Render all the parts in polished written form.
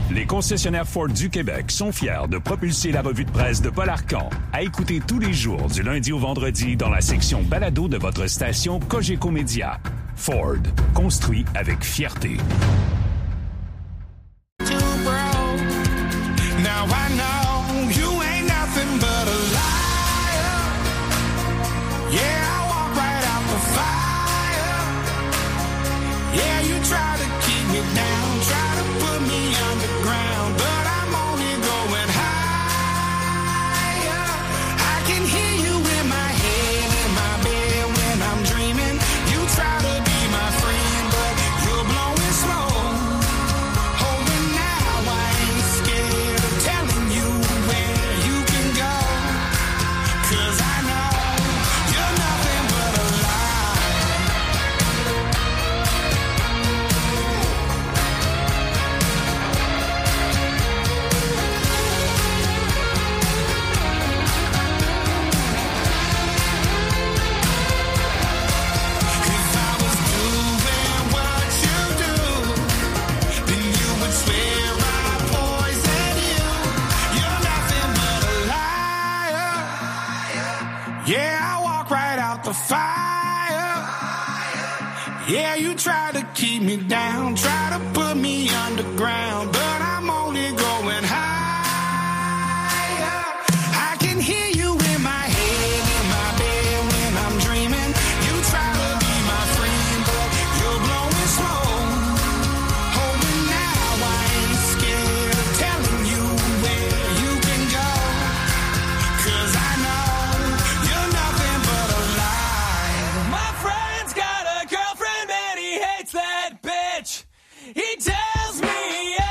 Les concessionnaires Ford du Québec sont fiers de propulser la revue de presse de Paul Arcan à écouter tous les jours du lundi au vendredi dans la section balado de votre station Cogeco Média. Ford, construit avec fierté. Yeah, you try to keep me down, try to put me underground, but I'm only going higher. I can hear you in my head, in my bed when I'm dreaming. You try to be my friend, but you're blowing smoke. Oh, but now I ain't scared of telling you where you can go, 'cause I know you're nothing but a lie. My friend's got a girlfriend, he tells me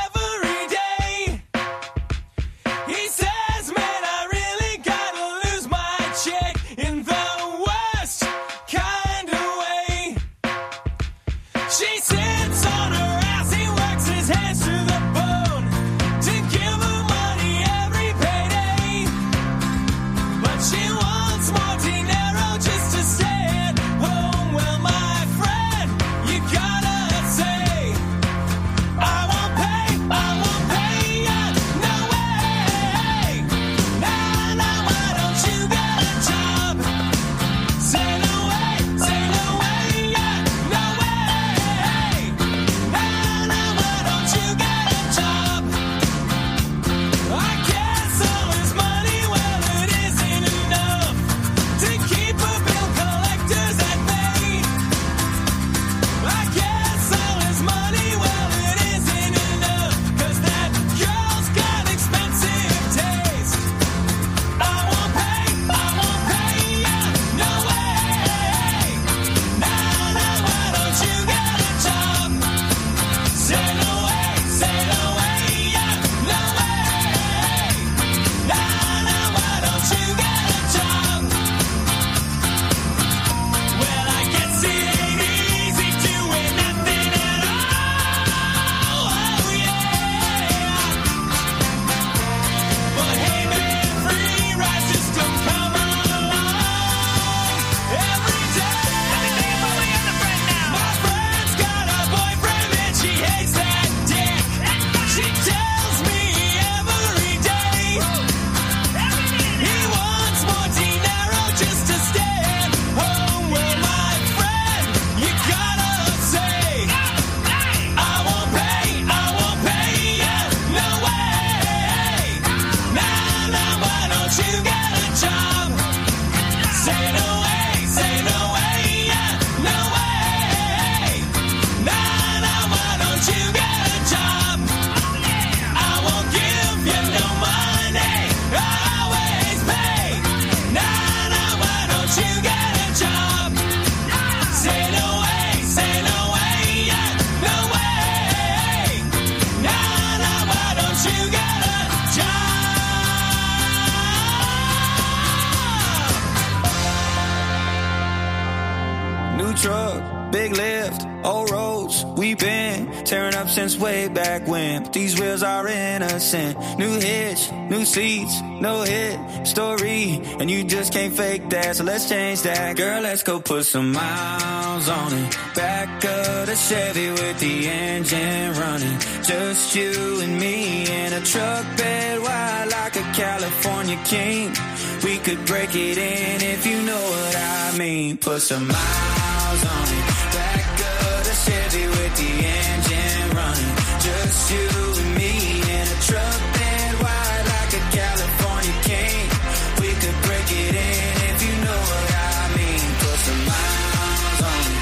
tearing up since way back when. But these wheels are innocent. New hitch, new seats, no hit story, and you just can't fake that. So let's change that, girl. Let's go put some miles on it. Back of the Chevy with the engine running. Just you and me in a truck bed wide like a California king. We could break it in if you know what I mean. Put some miles on it. Back of the Chevy with the engine running. Just you and me in a truck bed wide like a California king. We could break it in if you know what I mean. Put some miles on it.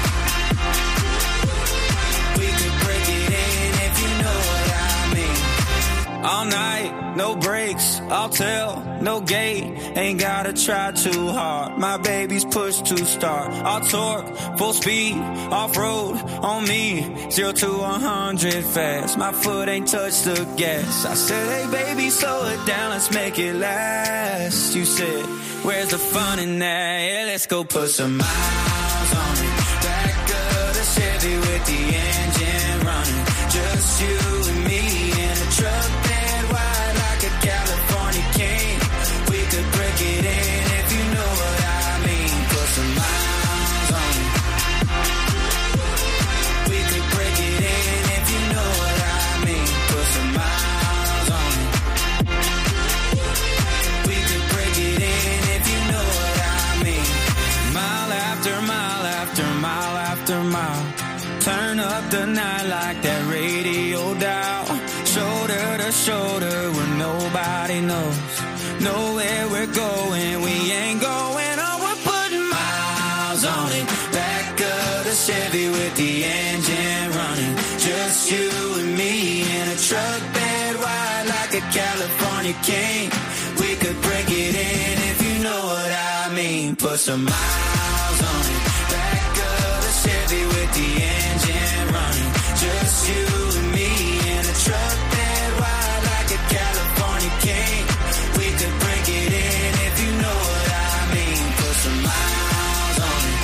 We could break it in if you know what I mean. All night, no breaks, I'll tell, no gate. Ain't gotta try too hard. My baby's push to start. I'll torque, full speed, off-road on me. 0 to 100 fast. My foot ain't touched the gas. I said, hey baby, slow it down, let's make it last. You said, where's the fun in that? Yeah, let's go put some miles on it. Back of the Chevy with the engine running. Just you and me in a truck bed wide like a California king. We could break it in if you know what I mean. Put some miles on it. We could break it in if you know what I mean. Put some miles on it. We could break it in if you know what I mean. Mile after mile after mile after mile. Turn up the night like that radio dial. Shoulder to shoulder where nobody knows. Know where we're going, we ain't going on. We're putting miles on it. Back of the Chevy with the engine running. Just you and me in a truck bed wide like a California king. We could break it in if you know what I mean. Put some miles on it. Back of the Chevy with the engine running. Just you and me in a truck bed wide like a California king. We could break it in if you know what I mean. Put some miles on it.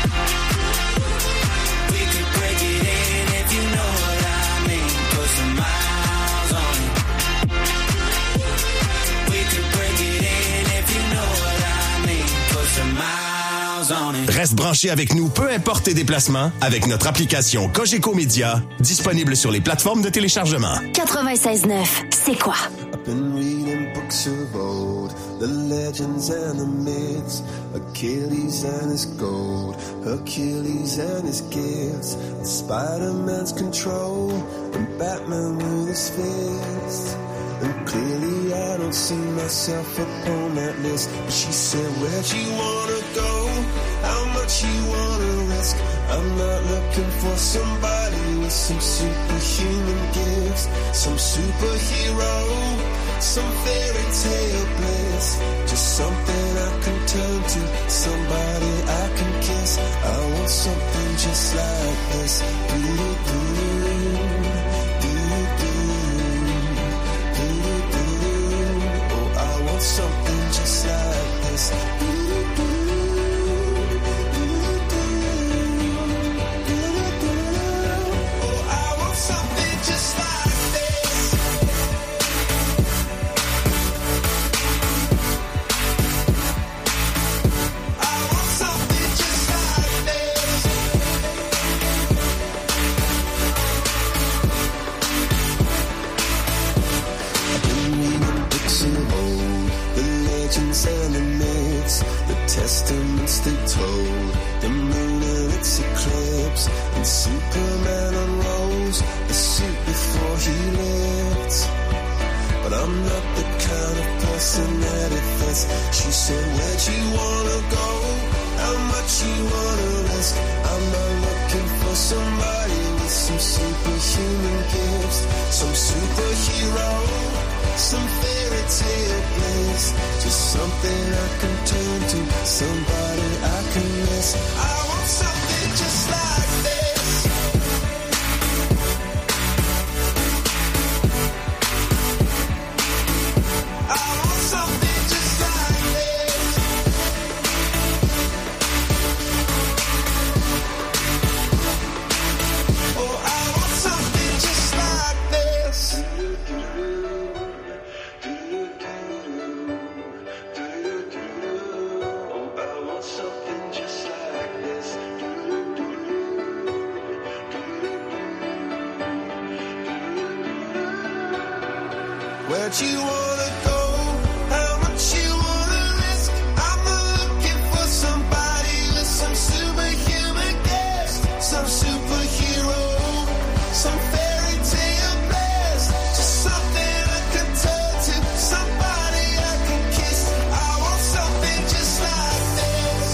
We could break it in if you know what I mean. Put some miles on it. We could break it in if you know what I mean. Put some miles on it. Reste branché avec nous, peu importe tes déplacements, avec notre application Cogeco Média, disponible sur les plateformes de téléchargement. 96.9, c'est quoi? I've been reading books of old, the legends and the myths, Achilles and his gold, Hercules and his gifts, and Spider-Man's control, and Batman with his fists. And clearly I don't see myself upon that list. But she said, where'd you wanna go? How much you wanna risk? I'm not looking for somebody with some superhuman gifts, some superhero, some fairy tale bliss. Just something I can turn to, somebody I can kiss. I want something just like this. Oh, I want something just like this. And the myths, the testaments they told, the moon and its eclipse, and Superman unrolls the suit before he lived. But I'm not the kind of person that it fits. She said, where'd you wanna go? How much you wanna risk? I'm not looking for somebody with some superhuman gifts, some superhero, some fairy tale bliss. Just something I can turn to, somebody I can miss. I want something just like this. I want something just like this. Oh, I want something Where'd you wanna go? How much you wanna risk? I'm looking for somebody with some superhuman gifts, some superhero, some fairy tale blast, just something I can turn to, somebody I can kiss. I want something just like this.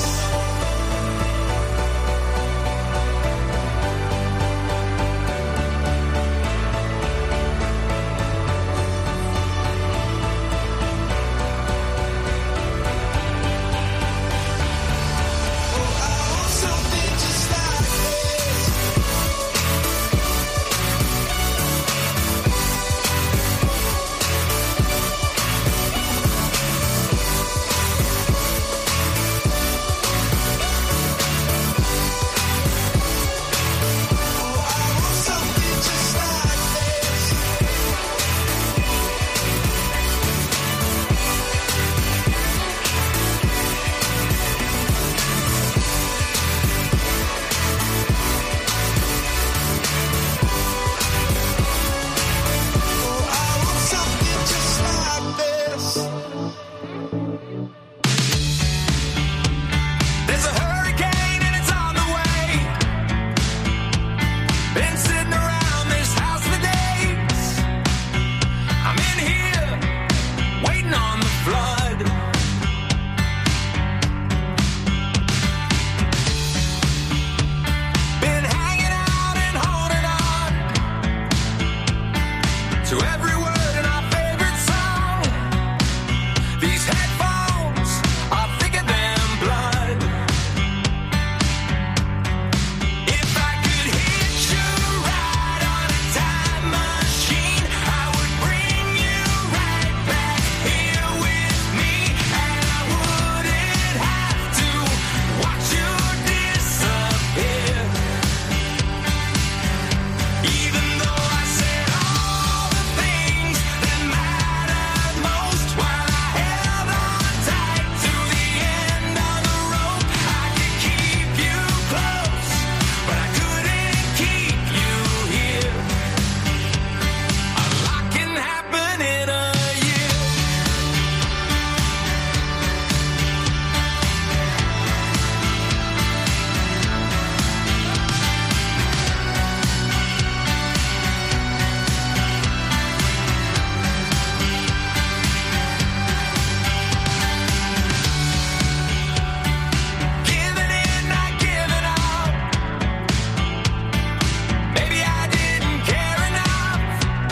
There's a hurricane and it's on the way. Been sitting around this house for days. I'm in here waiting on the flood. Been hanging out and holding on to every word in our favorite song. These headphones are thicker than blood. If I could hit you right on a time machine, I would bring you right back here with me, and I wouldn't have to watch you disappear. Even though I said all the things that mattered most while I held on tight to the end of the rope, I could keep you close, but I couldn't keep you here. A lot can happen in a year. Giving in, not giving up. Maybe I didn't care enough.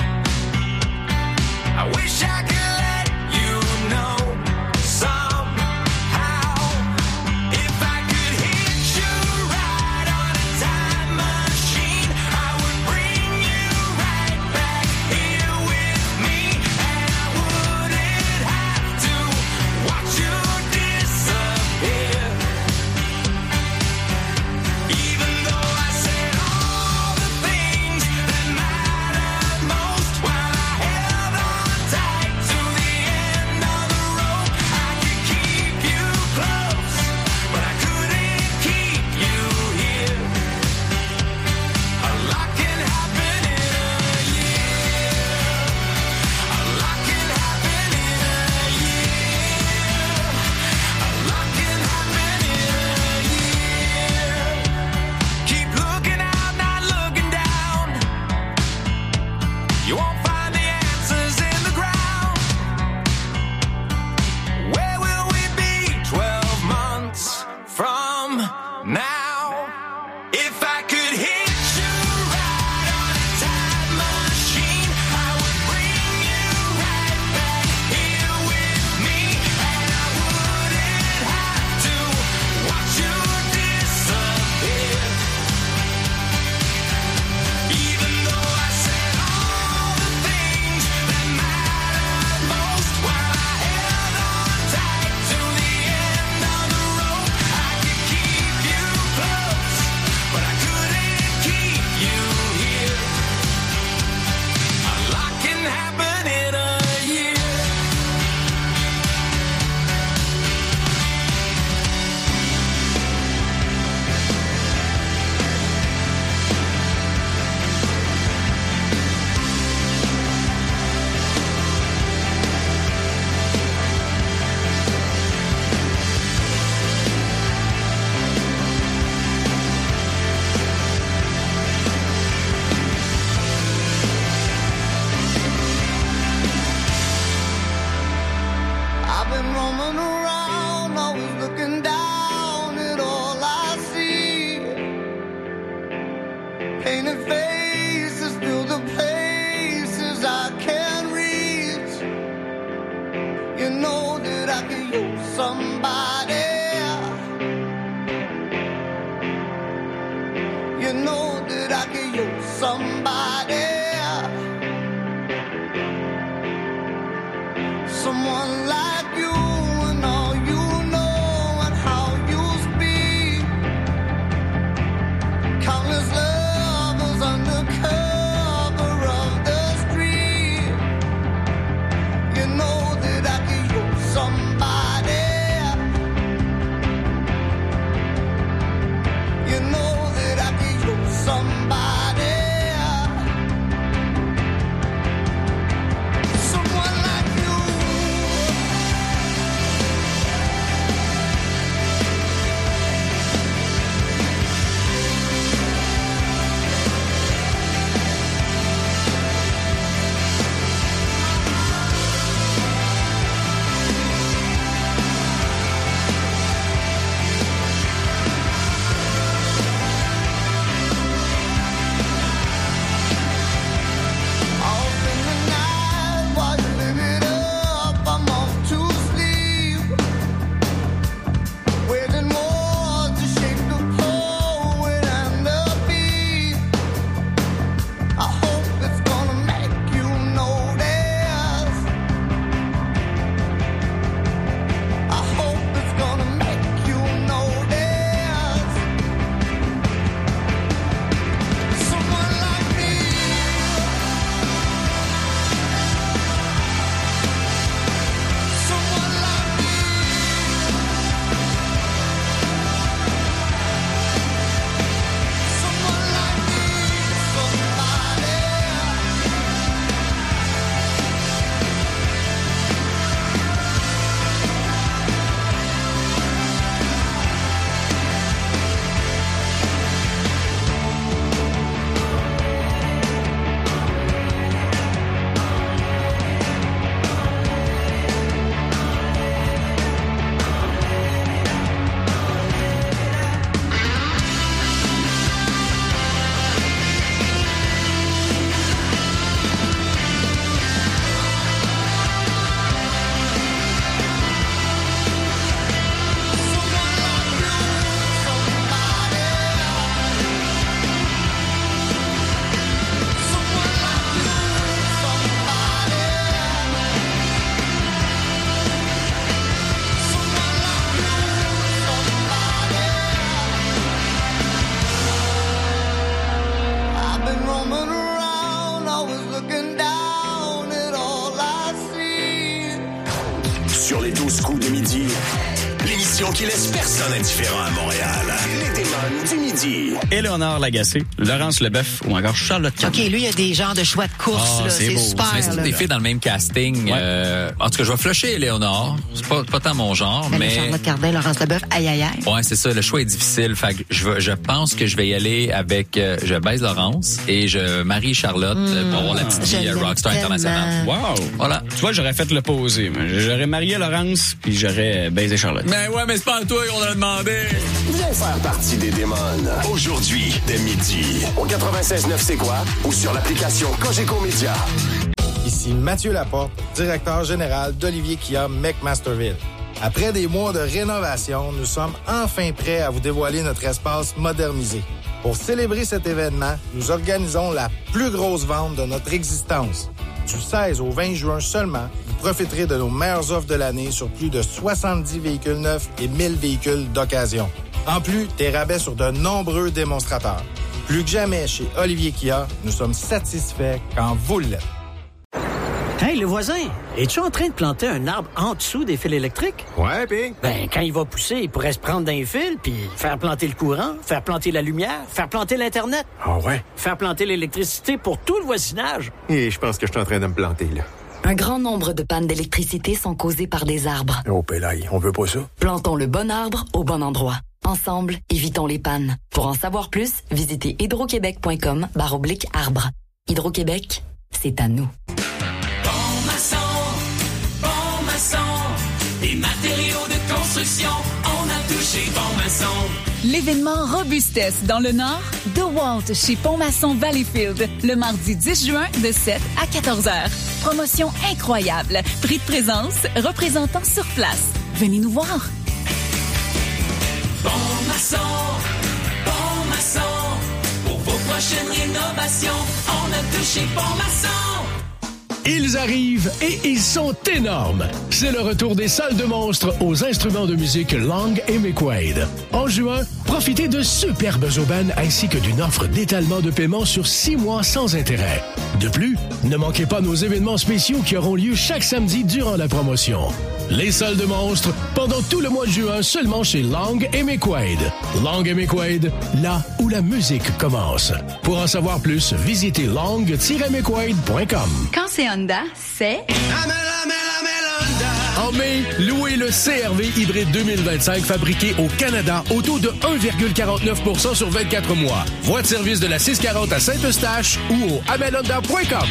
I wish I could let you know somehow. If I could hit you right on a time machine, I would bring you right back here with me, and I wouldn't have to watch you disappear. Even though I said all the things that mattered most while I held on tight to the end of the rope, I could keep you close, but I couldn't keep you here. A lot can happen in a year. A lot can happen in a year. A lot can happen in a year. Keep looking out, not looking down. You won't find the answers in the ground. Where will we be 12 months from now? If I could hit you right on a time machine, I would bring you right back here with me, and I wouldn't have to watch you disappear. Even though I said all the things that mattered most while I held on tight to the end of the rope, I could keep you close, but I couldn't keep you here. A lot can happen in a year. somebody. You know that I could use somebody. Someone like you and all you know and how you speak. Countless lovers under cover of the street. You know that I could use somebody. You know that I could use somebody. Someone like you. Sur les 12 coups de midi, l'émission qui laisse personne indifférent à Montréal. Les démons du midi. Éléonore Lagacé, Laurence Leboeuf ou encore Charlotte Cardin. OK, lui, il y a des genres de choix de course. Là, c'est beau. super. Mais c'est des filles dans le même casting. Ouais. En tout cas, je vais flusher Éléonore. C'est pas tant mon genre, mais... Charlotte Cardin, Laurence Leboeuf, aïe, aïe, aïe. Ouais, c'est ça. Le choix est difficile. Fait que je pense que je vais y aller avec... je baise Laurence et je marie Charlotte pour avoir la petite fille rockstar internationale. Wow! Voilà. Tu vois, j'aurais fait l'opposé. J'aurais marié Laurence, puis j'aurais baisé Charlotte. Mais ouais, mais c'est pas à toi qu'on a demandé. Viens faire partie des démons. Aujourd'hui, dès midi. Au 96.9 C'est quoi? Ou sur l'application Cogeco Média. Ici Mathieu Laporte, directeur général d'Olivier Kia McMasterville. Après des mois de rénovation, nous sommes enfin prêts à vous dévoiler notre espace modernisé. Pour célébrer cet événement, nous organisons la plus grosse vente de notre existence. Du 16 au 20 juin seulement, vous profiterez de nos meilleures offres de l'année sur plus de 70 véhicules neufs et 1000 véhicules d'occasion. En plus, des rabais sur de nombreux démonstrateurs. Plus que jamais, chez Olivier Kia, nous sommes satisfaits quand vous l'êtes. Hey, le voisin, es-tu en train de planter un arbre en dessous des fils électriques? Ouais, pis? Ben, quand il va pousser, il pourrait se prendre dans les fils, puis faire planter le courant, faire planter la lumière, faire planter l'Internet. Ah ouais? Faire planter l'électricité pour tout le voisinage. Et je pense que je suis en train de me planter, là. Un grand nombre de pannes d'électricité sont causées par des arbres. Oh, pélaille, on veut pas ça. Plantons le bon arbre au bon endroit. Ensemble, évitons les pannes. Pour en savoir plus, visitez hydroquebec.com/arbre. Hydro-Québec, c'est à nous. Bon maçon, des matériaux de construction, on a touché Bon Maçon. l'événement Robustesse dans le Nord, The Walt chez Pont-Maçon Valleyfield, le mardi 10 juin de 7 à 14 heures. Promotion incroyable, prix de présence, représentants sur place. Venez nous voir. Pont-Maçon, pour vos prochaines rénovations, on a touché Pont-Maçon. Ils arrivent et ils sont énormes. C'est le retour des salles de monstres aux instruments de musique Lang et McQuaid. En juin, profitez de superbes aubaines ainsi que d'une offre d'étalement de paiement sur 6 mois sans intérêt. De plus, ne manquez pas nos événements spéciaux qui auront lieu chaque samedi durant la promotion. Les salles de monstres, pendant tout le mois de juin, seulement chez Lang et McQuaid. Lang et McQuaid, là où la musique commence. Pour en savoir plus, visitez lang-mcquaid.com. Quand c'est Honda, c'est... En mai, louez le CR-V hybride 2025 fabriqué au Canada au taux de 1,49% sur 24 mois. Voie de service de la 640 à Saint-Eustache ou au amelhonda.com.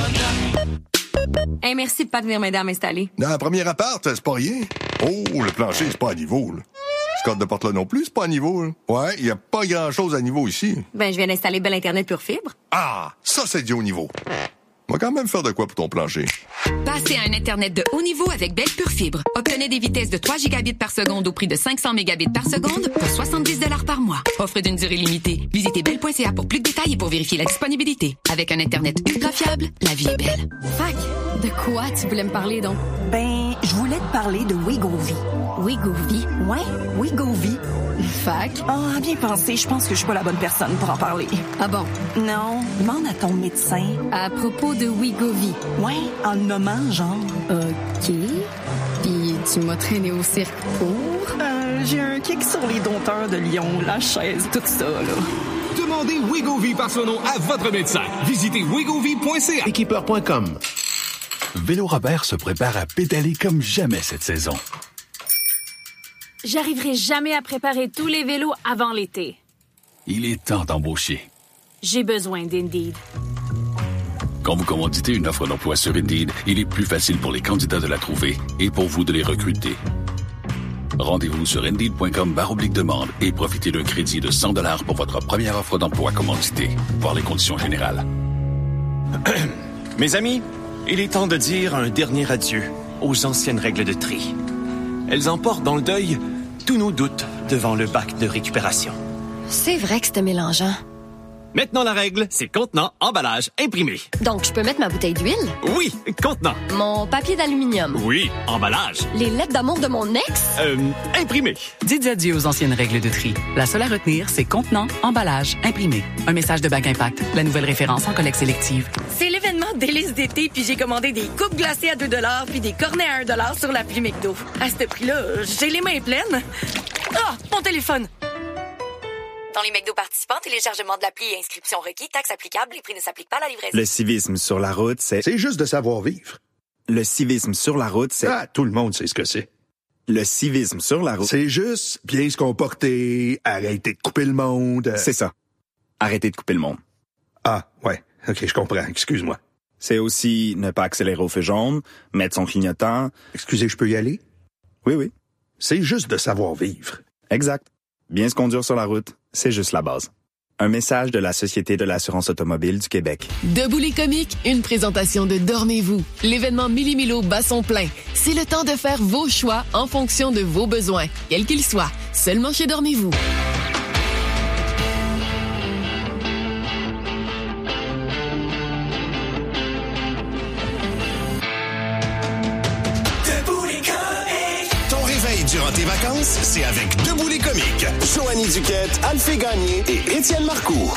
Hey, merci de pas venir m'aider à m'installer. Dans la première appart, c'est pas rien. Oh, le plancher, c'est pas à niveau, là. Ce code de porte-là non plus, c'est pas à niveau, là. Ouais, il y a pas grand-chose à niveau ici. Ben, je viens d'installer Bell Internet Pure Fibre. Ah, ça, c'est du haut niveau. On va quand même faire de quoi pour ton plancher. Passez à un Internet de haut niveau avec Bell Pure Fibre. Obtenez des vitesses de 3 gigabits par seconde au prix de 500 mégabits par seconde pour 70 $ par mois. Offre d'une durée limitée. Visitez bell.ca pour plus de détails et pour vérifier la disponibilité. Avec un Internet ultra fiable, la vie est belle. Fac, de quoi tu voulais me parler donc? Ben, je voulais te parler de Wegovy. Wegovy? Ouais, Wegovy. Fac? Ah, bien pensé, je pense que je suis pas la bonne personne pour en parler. Ah bon? Non, demande à ton médecin. À propos de Wegovy? Ouais, en le nommant, genre. OK. Puis tu m'as traîné au cirque pour? J'ai un kick sur les dompteurs de lion, la chaise, tout ça, là. Demandez Wegovy par son nom à votre médecin. Visitez wegovy.ca. Équipeur.com. Vélo Robert se prépare à pédaler comme jamais cette saison. J'arriverai jamais à préparer tous les vélos avant l'été. Il est temps d'embaucher. J'ai besoin d'Indeed. Quand vous commanditez une offre d'emploi sur Indeed, il est plus facile pour les candidats de la trouver et pour vous de les recruter. Rendez-vous sur Indeed.com/demande et profitez d'un crédit de 100 $ pour votre première offre d'emploi commanditée. Voir les conditions générales. Mes amis, il est temps de dire un dernier adieu aux anciennes règles de tri. Elles emportent dans le deuil tous nos doutes devant le bac de récupération. C'est vrai que c'était mélangeant. Maintenant, la règle, c'est contenant, emballage, imprimé. Donc, je peux mettre ma bouteille d'huile? Oui, contenant. Mon papier d'aluminium? Oui, emballage. Les lettres d'amour de mon ex? Imprimé. Dites adieu aux anciennes règles de tri. La seule à retenir, c'est contenant, emballage, imprimé. Un message de Bac Impact, la nouvelle référence en collecte sélective. C'est l'événement délice d'été, puis j'ai commandé des coupes glacées à 2 $ puis des cornets à 1 $ sur l'appli McDo. À ce prix-là, j'ai les mains pleines. Ah, mon téléphone! Dans les McDo participants, téléchargement de l'appli et inscription requis, taxes applicables, les prix ne s'appliquent pas à la livraison. Le civisme sur la route, c'est... C'est juste de savoir vivre. Le civisme sur la route, c'est... Ah, tout le monde sait ce que c'est. Le civisme sur la route... C'est juste bien se comporter, arrêter de couper le monde... C'est ça. Arrêter de couper le monde. Ah, ouais. OK, je comprends. Excuse-moi. C'est aussi ne pas accélérer au feu jaune, mettre son clignotant... Excusez, je peux y aller? Oui, oui. C'est juste de savoir vivre. Exact. Bien se conduire sur la route, c'est juste la base. Un message de la Société de l'assurance automobile du Québec. Debout les comiques, une présentation de Dormez-vous. L'événement Milli-Milo bat son plein. C'est le temps de faire vos choix en fonction de vos besoins, quels qu'ils soient. Seulement chez Dormez-vous. Durant tes vacances, c'est avec Debout les comiques. Joanny Duquette, Alphée Gagné et Étienne Marcoux.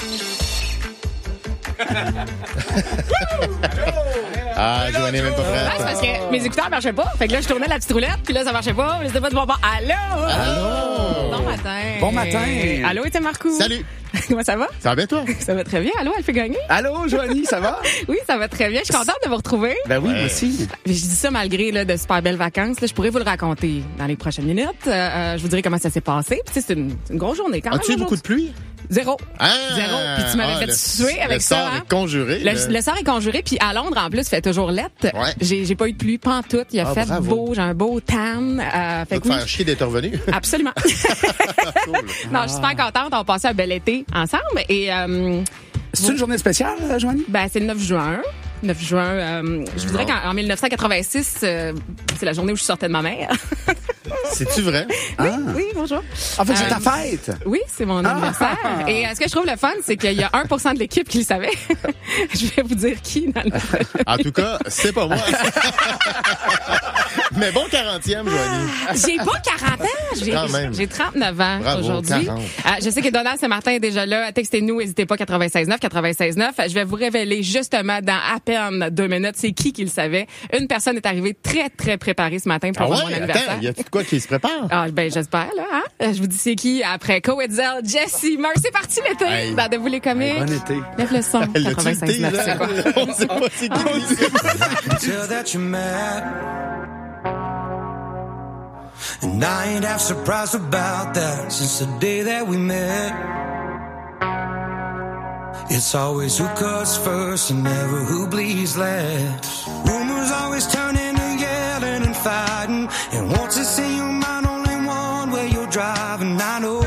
Joanny est même pas prête. C'est parce que mes écouteurs marchaient pas. Fait que là, je tournais la petite roulette, puis là, ça marchait pas. Mais c'était pas de bon bord. Allô? Allô? Bon matin. Bon matin. Allô, Étienne Marcoux. Salut. Comment ça va? Ça va bien, toi? Ça va très bien. Allô, Alphée Gagné? Allô, Joanny, ça va? Oui, ça va très bien. Je suis contente de vous retrouver. Ben oui, moi aussi. Je dis ça malgré là, de super belles vacances. Là, je pourrais vous le raconter dans les prochaines minutes. Je vous dirai comment ça s'est passé. Puis, c'est une grosse journée quand même. As-tu eu beaucoup de pluie? Zéro. Ah! Zéro. Puis tu m'avais fait suer avec ça. Le sort est conjuré. Le sort est conjuré. Puis à Londres, en plus, il fait toujours lettre. Ouais. J'ai pas eu de pluie pantoute. Il a fait bravo. beau. J'ai un beau tan. Fait que faire chier d'être revenu. Absolument. Non, je suis super contente. On passait un bel été ensemble. Et c'est une journée spéciale, Joanie? Ben, c'est le 9 juin. 9 juin. Je vous dirais qu'en 1986, c'est la journée où je sortais de ma mère. C'est-tu vrai? Oui, bonjour. En fait, c'est ta fête. Oui, c'est mon anniversaire. Et ce que je trouve le fun, c'est qu'il y a 1% de l'équipe qui le savait. Je vais vous dire qui dans le En tout cas, c'est pas moi. Mais bon 40e, Joanie. J'ai pas 40 ans. J'ai 39 ans. Bravo, aujourd'hui. 40. Je sais que Donald ce matin est déjà là. Textez-nous, n'hésitez pas, 96.9, 96.9. Je vais vous révéler justement dans à peine 2 minutes c'est qui le savait. Une personne est arrivée très, très préparée ce matin pour mon anniversaire. Attends, y a-tu de quoi qui se prépare? Ben, j'espère, là, hein? Je vous dis c'est qui après Coetzel, Jessie, Murph. C'est parti l'été. Hey. Dans Debout les comiques. Bon été. Lève le son. 96.9, c'est quoi? On sait pas c'est qui. Tell that you're mad. And I ain't half surprised about that since the day that we met. It's always who cuts first and never who bleeds last. Rumors always turn into yelling and fighting. And once it's in your mind, only one way you're driving. I know.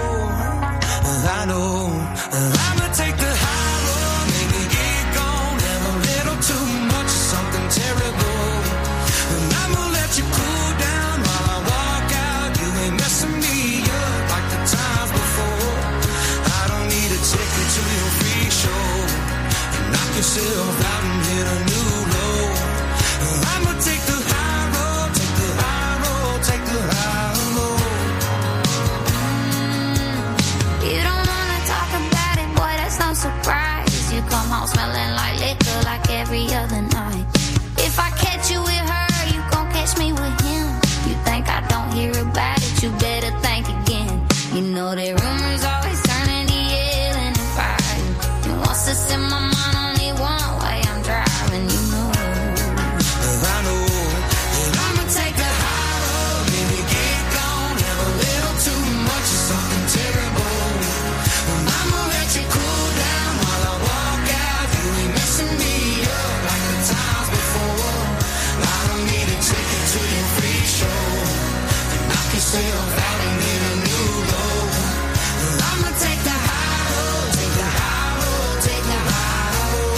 I'ma take the high road, maybe get gone. Have a little too much of something terrible. And I'ma let you cool down while I walk out. You ain't messing me up like the times before. I don't need a ticket to your free show. Knock yourself out and hit a new low. I'ma take the high road, take the high road, take the high road. You don't wanna talk about it, boy, that's no surprise. You come home smelling like liquor like every other night. If I catch you with her, you gon' catch me with him. You think I don't hear about it, you better think again. You know that rumors always turn into yelling and fighting. You want to send my mind only one way I'm driving, you know. I know that I'ma take the high road, maybe get gone, have a little too much of something terrible. I'ma let you cool down while I walk out. You ain't messing me up like the times before. I don't need a ticket to your free show. Knock yourself out and hit a new low. I'ma take the high road, take the high road, take the high road.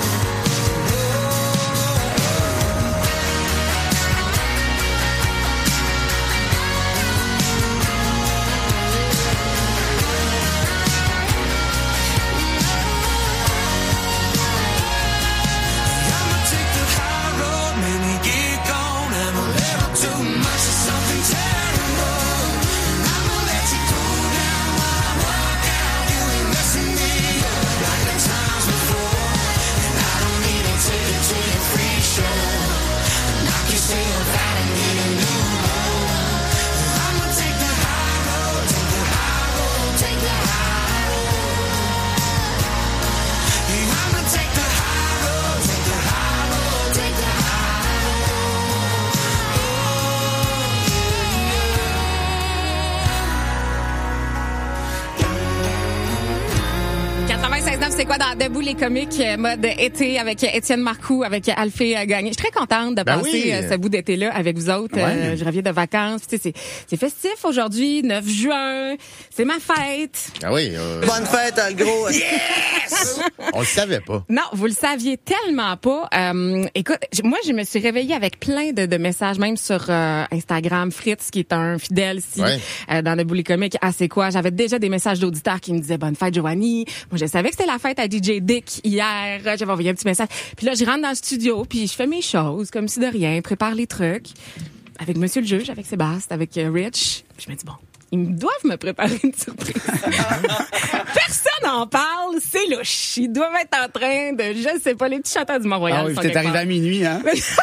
I'ma take the high road, maybe get gone, have a little too much of something terrible. I'ma let you cool down while I walk out. You ain't messing me up like the times before. And I don't need a ticket to your free show. Knock yourself out and hit a new low. I'ma take the high road, take the high road, take the high road. Yeah, I'ma take the high road, take the high road, take the high road. 96.9, c'est quoi dans Debout les comiques, mode été avec Étienne Marcoux, avec Alphée Gagné. Je suis très contente de passer ce bout d'été-là avec vous autres. Je reviens de vacances. Puis, tu sais, c'est festif aujourd'hui, 9 juin. C'est ma fête. Ah oui. Bonne fête, le gros. Yes! On le savait pas. Non, vous le saviez tellement pas. Écoute, moi, je me suis réveillée avec plein de messages, même sur Instagram. Fritz, qui est un fidèle ici, dans Debout les comiques. Ah, c'est quoi? J'avais déjà des messages d'auditeurs qui me disaient « Bonne fête, Joanie ». Moi, je savais que c'était la fête à DJ Dick hier. J'avais envoyé un petit message. Puis là, je rentre dans le studio, puis je fais mes choses, comme si de rien, prépare les trucs. Avec Monsieur le juge, avec Sébastien, avec Rich. Puis je me dis, bon, ils doivent me préparer une surprise. Personne n'en parle, c'est louche. Ils doivent être en train de, je sais pas, les petits chanteurs du Mont-Royal. Ah oui, t'es arrivé à minuit, hein?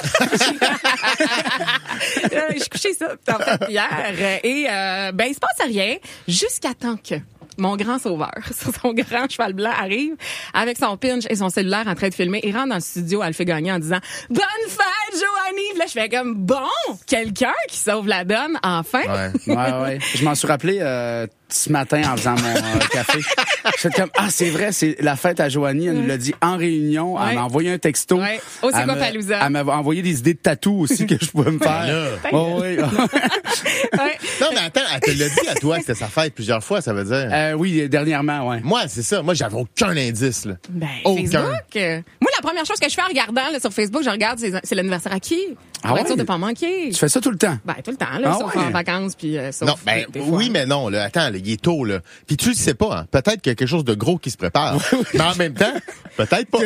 Je suis couché ça, en fait, hier. Et, ben, il se passe rien jusqu'à temps que mon grand sauveur, sur son grand cheval blanc, arrive avec son pinch et son cellulaire en train de filmer. Il rentre dans le studio Alphée Gagné en disant « Bonne fête, Joanie! » Là, je fais comme « Bon, quelqu'un qui sauve la donne, enfin! » Ouais. Je m'en suis rappelé ce matin en faisant mon café. J'étais comme, c'est vrai, c'est la fête à Joanie. Elle nous l'a dit en réunion. Elle m'a envoyé un texto. Ouais. Oh, c'est quoi, Palooza? Elle m'a envoyé des idées de tatou aussi que je pouvais me faire. Oh, oui. Non, mais attends, elle te l'a dit à toi que c'était sa fête plusieurs fois, ça veut dire? Oui, dernièrement, ouais. Moi, c'est ça. Moi, j'avais aucun indice, là. Ben, aucun. Facebook. Moi, la première chose que je fais en regardant là, sur Facebook, je regarde, c'est l'anniversaire à qui? Pour être sûr de pas manquer. Tu fais ça tout le temps? Ben, tout le temps, là, sauf en vacances, puis sauf non, ben, oui, mais non, là. Attends, là, il est tôt, là. Puis tu le sais pas, hein. Peut-être qu'il y a quelque chose de gros qui se prépare. Mais en même temps, peut-être pas.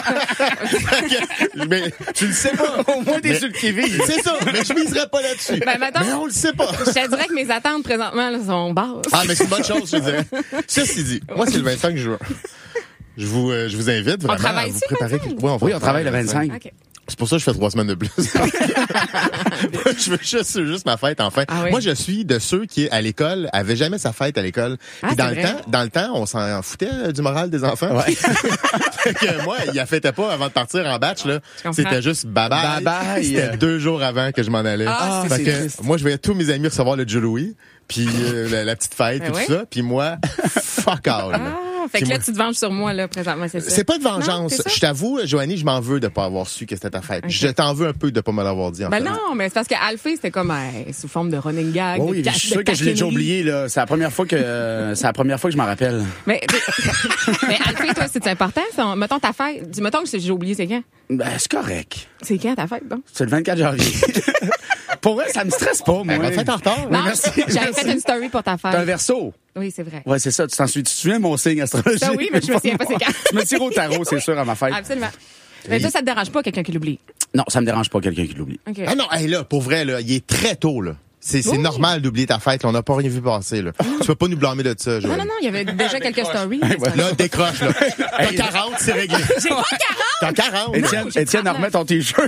Mais tu le sais pas. Au moins, t'es sur le qui-vive. C'est ça. Mais je miserais pas là-dessus. Ben, mettons, mais on le sait pas. Je te dirais que mes attentes présentement, là, sont basses. Ah, mais c'est une bonne chose, je dirais. Ceci dit, moi, c'est le 25 juin. Je vous invite vraiment à vous préparer. Oui, on travaille le 25. Okay. C'est pour ça que je fais 3 semaines de plus. Je veux juste ma fête, enfin. Ah oui. Moi, je suis de ceux qui, à l'école, avaient jamais sa fête à l'école. Puis dans le temps, on s'en foutait du moral des enfants. Ouais. Fait que moi, il la fêtait pas avant de partir en batch, là. C'était juste bye-bye. Bye-bye. C'était 2 jours avant que je m'en allais. Fait que moi, je voyais tous mes amis recevoir le Joe Louis, puis la petite fête et tout ça. Puis moi, fuck all. Fait que là, tu te venges sur moi, là, présentement, c'est ça? C'est pas de vengeance. Je t'avoue, Joanie, je m'en veux de pas avoir su que c'était ta fête. Okay. Je t'en veux un peu de pas me l'avoir dit, en fait. Non, mais c'est parce qu'Alphée, c'était comme sous forme de running gag. Oui, je suis sûr que je l'ai déjà oublié, là. C'est la première fois que je m'en rappelle. Mais Alphée, toi, c'est important? Mettons ta fête. Mettons que j'ai oublié, c'est quand? Ben, c'est correct. C'est quand ta fête, donc? C'est le 24 janvier. Pour vrai, ça me stresse pas, moi. Ma fête en retard. Non, j'avais fait une story pour ta fête. T'es un verso. Oui, c'est vrai. Ouais, c'est ça. Tu te souviens mon signe astrologique? Ben oui, mais je me souviens pas c'est quand. Je me tire au tarot, c'est sûr, à ma fête. Absolument. Mais toi, ça te dérange pas quelqu'un qui l'oublie? Non, ça me dérange pas quelqu'un qui l'oublie. Okay. Ah non, là, pour vrai, là, il est très tôt, là. C'est normal d'oublier ta fête. Là. On n'a pas rien vu passer. Là. Tu peux pas nous blâmer de ça, Joël. Non, il y avait déjà quelques stories. Là, décroche. Là. T'as 40, c'est réglé. J'ai pas 40! T'as 40. Étienne, remet ton T-shirt.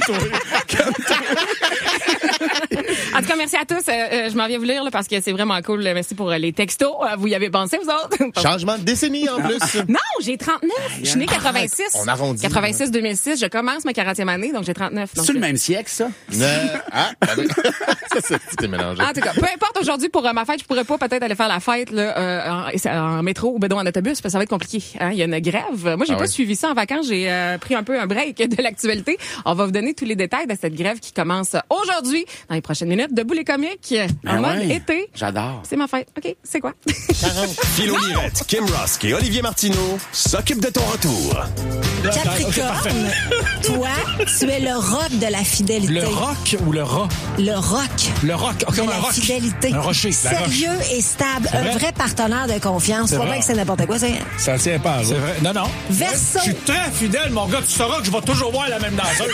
En tout cas, merci à tous. Je m'en viens vous lire là, parce que c'est vraiment cool. Merci pour les textos. Vous y avez pensé, vous autres? Changement de décennie, en plus. Non, j'ai 39. Je suis née 86. On arrondit. 86-2006. Je commence ma 40e année, donc j'ai 39. C'est le même siècle, ça? Ça, c'est mélangé. En tout cas, peu importe aujourd'hui pour ma fête, je pourrais pas peut-être aller faire la fête là, en métro ou ben en autobus, parce que ça va être compliqué. Hein? Il y a une grève. Moi, j'ai pas suivi ça en vacances. J'ai pris un peu un break de l'actualité. On va vous donner tous les détails de cette grève qui commence aujourd'hui, dans les prochaines minutes, debout les comiques, en mode été. J'adore. C'est ma fête. OK, c'est quoi? Philo Lirette, Kim Rosk et Olivier Martineau s'occupent de ton retour. Capricorne, toi, tu es le roc de la fidélité. Le roc ou le rat? Le roc. Le roc, comme de un la roc. Fidélité. Un rocher. Sérieux et stable. Un vrai partenaire de confiance. Pas bien que c'est n'importe quoi, c'est... Ça tient pas, c'est vrai. Non. Verseau. Je suis très fidèle, mon gars. Tu sauras que je vais toujours voir la même danseuse.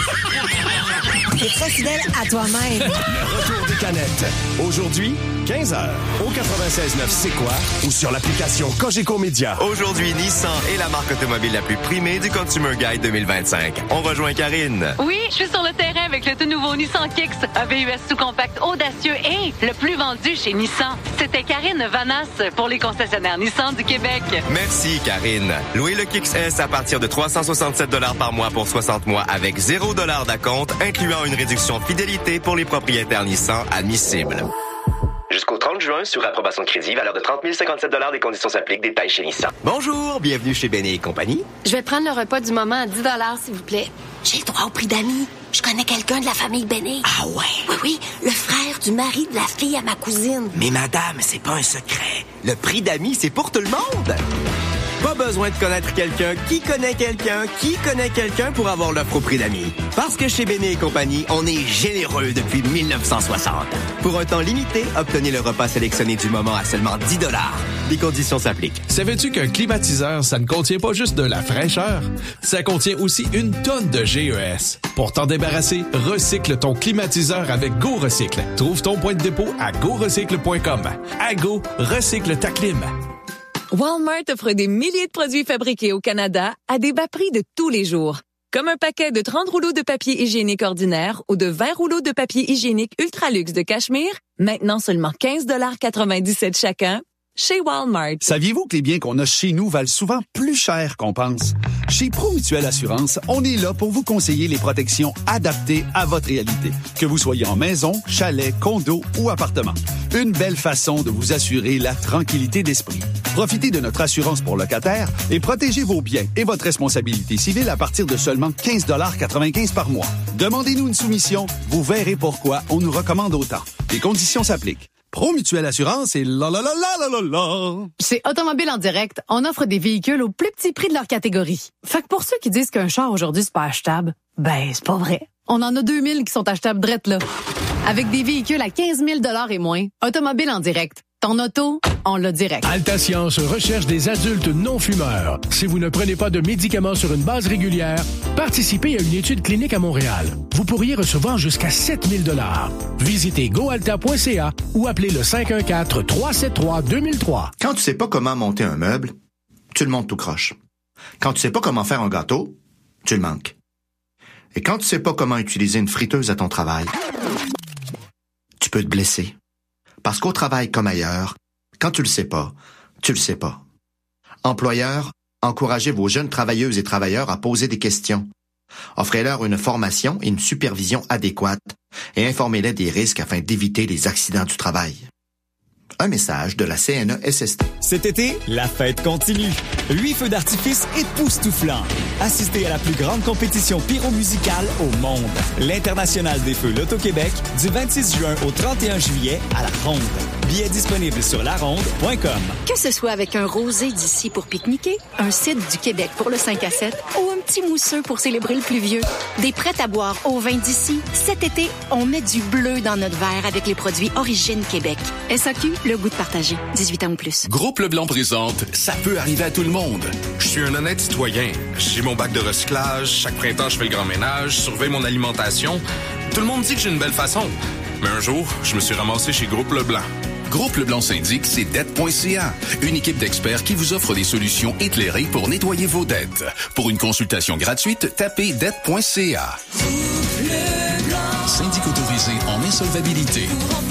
T'es très fidèle à toi-même. Le retour des canettes. Aujourd'hui, 15h, au 96.9 C'est quoi? Ou sur l'application Cogeco Média. Aujourd'hui, Nissan est la marque automobile la plus primée du Consumer Guide 2025. On rejoint Karine. Oui, je suis sur le terrain avec le tout nouveau Nissan Kicks, un VUS sous-compact audacieux et le plus vendu chez Nissan. C'était Karine Vanasse pour les concessionnaires Nissan du Québec. Merci, Karine. Louez le Kicks S à partir de 367 $ par mois pour 60 mois avec 0 $ d'acompte, incluant une réduction fidélité pour les propriétaires Nissan admissibles. Jusqu'au 30 juin, sur approbation de crédit, valeur de 30 057 $. Des conditions s'appliquent. Détails chez Nissan. Bonjour, bienvenue chez Béné et compagnie. Je vais prendre le repas du moment à 10 $, s'il vous plaît. J'ai le droit au prix d'amis. Je connais quelqu'un de la famille Béné. Ah ouais? Oui, le frère du mari de la fille à ma cousine. Mais madame, c'est pas un secret. Le prix d'amis, c'est pour tout le monde. Pas besoin de connaître quelqu'un qui connaît quelqu'un pour avoir l'offre au prix d'amis. Parce que chez Béné et compagnie, on est généreux depuis 1960. Pour un temps limité, obtenez le repas sélectionné du moment à seulement 10 $. Les conditions s'appliquent. Savais-tu qu'un climatiseur, ça ne contient pas juste de la fraîcheur? Ça contient aussi une tonne de GES. Pour t'en débarrasser, recycle ton climatiseur avec Go Recycle. Trouve ton point de dépôt à gorecycle.com. À Go, recycle ta clim. Walmart offre des milliers de produits fabriqués au Canada à des bas prix de tous les jours. Comme un paquet de 30 rouleaux de papier hygiénique ordinaire ou de 20 rouleaux de papier hygiénique Ultraluxe de Cachemire, maintenant seulement 15,97 $ chacun, chez Walmart. Saviez-vous que les biens qu'on a chez nous valent souvent plus cher qu'on pense? Chez ProMutuelle Assurance, on est là pour vous conseiller les protections adaptées à votre réalité. Que vous soyez en maison, chalet, condo ou appartement. Une belle façon de vous assurer la tranquillité d'esprit. Profitez de notre assurance pour locataires et protégez vos biens et votre responsabilité civile à partir de seulement 15,95 $ par mois. Demandez-nous une soumission, vous verrez pourquoi on nous recommande autant. Les conditions s'appliquent. Promutuelle Assurance et la. Chez Automobile en Direct, on offre des véhicules au plus petit prix de leur catégorie. Fait que pour ceux qui disent qu'un char aujourd'hui c'est pas achetable, ben c'est pas vrai. On en a 2000 qui sont achetables drette là. Avec des véhicules à 15 000 $ et moins, Automobile en Direct. Ton auto, on l'a direct. Altascience recherche des adultes non-fumeurs. Si vous ne prenez pas de médicaments sur une base régulière, participez à une étude clinique à Montréal. Vous pourriez recevoir jusqu'à 7 000 $. Visitez goalta.ca ou appelez le 514-373-2003. Quand tu sais pas comment monter un meuble, tu le montes tout croche. Quand tu sais pas comment faire un gâteau, tu le manques. Et quand tu sais pas comment utiliser une friteuse à ton travail, tu peux te blesser. Parce qu'au travail comme ailleurs, quand tu le sais pas, tu le sais pas. Employeurs, encouragez vos jeunes travailleuses et travailleurs à poser des questions. Offrez-leur une formation et une supervision adéquate et informez-les des risques afin d'éviter les accidents du travail. Un message de la CNESST. Cet été, la fête continue. 8 feux d'artifice époustouflants. Assistez à la plus grande compétition pyromusicale au monde. L'International des Feux Loto-Québec, du 26 juin au 31 juillet à La Ronde. Billets disponibles sur laronde.com. Que ce soit avec un rosé d'ici pour pique-niquer, un cidre du Québec pour le 5 à 7 ou un petit mousseux pour célébrer le pluvieux, des prêts à boire au vin d'ici, cet été, on met du bleu dans notre verre avec les produits Origine Québec. SAQ, le goût de partager. 18 ans ou plus. Groupe Leblanc présente « Ça peut arriver à tout le monde ». Je suis un honnête citoyen. J'ai mon bac de recyclage. Chaque printemps, je fais le grand ménage, surveille mon alimentation. Tout le monde dit que j'ai une belle façon. Mais un jour, je me suis ramassé chez Groupe Leblanc. Groupe Leblanc syndique, c'est dette.ca. Une équipe d'experts qui vous offre des solutions éclairées pour nettoyer vos dettes. Pour une consultation gratuite, tapez dette.ca. Syndic autorisé en insolvabilité.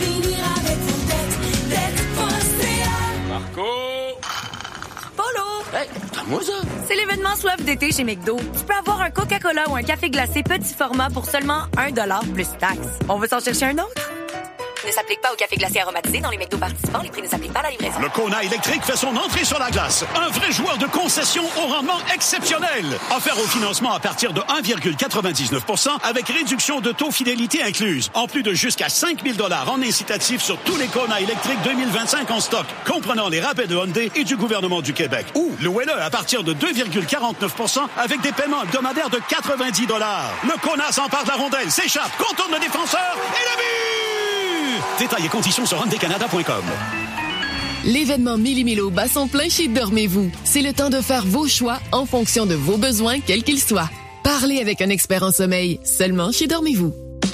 Hey, moi ça. C'est l'événement Soif d'été chez McDo. Tu peux avoir un Coca-Cola ou un café glacé petit format pour seulement 1$ plus taxe. On veut s'en chercher un autre? Ne s'applique pas au café glacé aromatisé dans les McDo participants. Les prix ne s'appliquent pas à la livraison. Le Kona électrique fait son entrée sur la glace. Un vrai joueur de concession au rendement exceptionnel. Offert au financement à partir de 1,99% avec réduction de taux fidélité incluse. En plus de jusqu'à 5 000 $ en incitatif sur tous les Kona électriques 2025 en stock, comprenant les rabais de Hyundai et du gouvernement du Québec. Ou louez-le à partir de 2,49% avec des paiements hebdomadaires de 90 $. Le Kona s'empare de la rondelle, s'échappe, contourne le défenseur et le but! Détails et conditions sur hyundaicanada.com. L'événement Mili-Milo bat son plein chez Dormez-vous. C'est le temps de faire vos choix en fonction de vos besoins, quels qu'ils soient. Parlez avec un expert en sommeil, seulement chez Dormez-vous.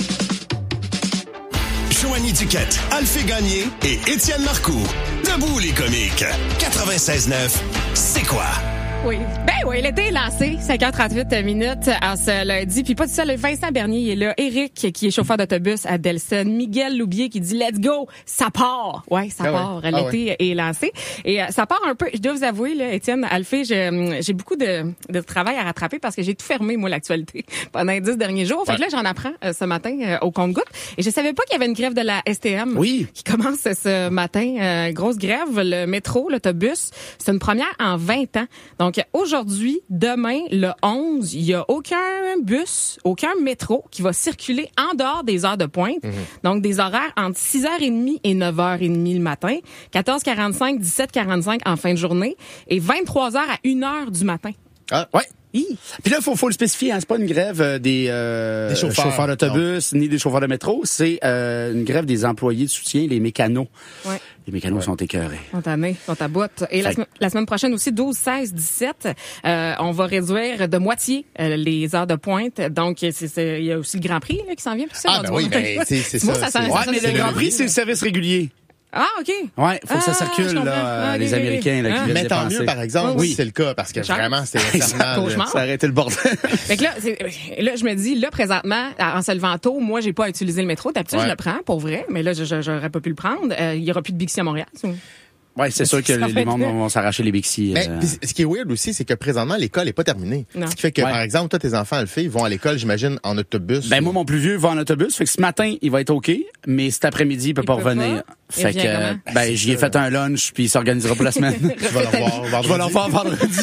Joanie Duquette, Alphée Gagné et Étienne Marcoux. Debout les comiques. 96.9, c'est quoi? Oui. Ben oui, l'été est lancé. 5h38 minutes en ce lundi. Puis pas tout seul, Vincent Bernier il est là. Éric, qui est chauffeur d'autobus à Delson. Miguel Loubier qui dit « Let's go! Ça part! » Ouais, ça part. Ouais. L'été est lancé. Et ça part un peu, je dois vous avouer, là, Étienne, Alphée, j'ai beaucoup de travail à rattraper parce que j'ai tout fermé, moi, l'actualité pendant les 10 derniers jours. Fait que là, j'en apprends ce matin au compte-gouttes. Et je savais pas qu'il y avait une grève de la STM qui commence ce matin. Grosse grève. Le métro, l'autobus, c'est une première en 20 ans. Donc, aujourd'hui, demain, le 11, il y a aucun bus, aucun métro qui va circuler en dehors des heures de pointe. Donc, des horaires entre 6h30 et 9h30 le matin, 14h45, 17h45 en fin de journée et 23h à 1h du matin. Ah, ouais. Puis là, faut le spécifier, hein, c'est pas une grève des chauffeurs d'autobus ni des chauffeurs de métro, c'est une grève des employés de soutien, les mécanos. Ouais. Les mécanos sont écœurés. Sont tannés, sont à bout. Et la semaine prochaine aussi, 12, 16, 17, on va réduire de moitié les heures de pointe. Donc, il y a aussi le Grand Prix là, qui s'en vient. Oui, c'est ça. Mais le Grand Prix, c'est le service régulier. Ah, OK. Ouais, faut que ça circule, là, les Américains, là, qui viennent mais tant mieux, par exemple, si c'est le cas, parce que vraiment, c'est infernal. Ça a arrêté le bordel. Fait que là, je me dis, là, présentement, en se levant tôt, moi, j'ai pas utilisé le métro. D'habitude, je le prends, pour vrai, mais là, j'aurais pas pu le prendre. Il y aura plus de Bixi à Montréal, Ouais, c'est sûr que les membres vont s'arracher les Bixi. Mais ce qui est weird aussi, c'est que présentement, l'école est pas terminée. Non. Ce qui fait que, par exemple, toi, tes enfants, Alphée, vont à l'école, j'imagine, en autobus. Ben, moi, mon plus vieux va en autobus. Fait que ce matin, il va être OK, mais cet après-midi, il peut pas revenir. Fait que, j'y ai fait un lunch, puis il s'organisera pour la semaine. Je vais le revoir vendredi. Je vais le revoir vendredi.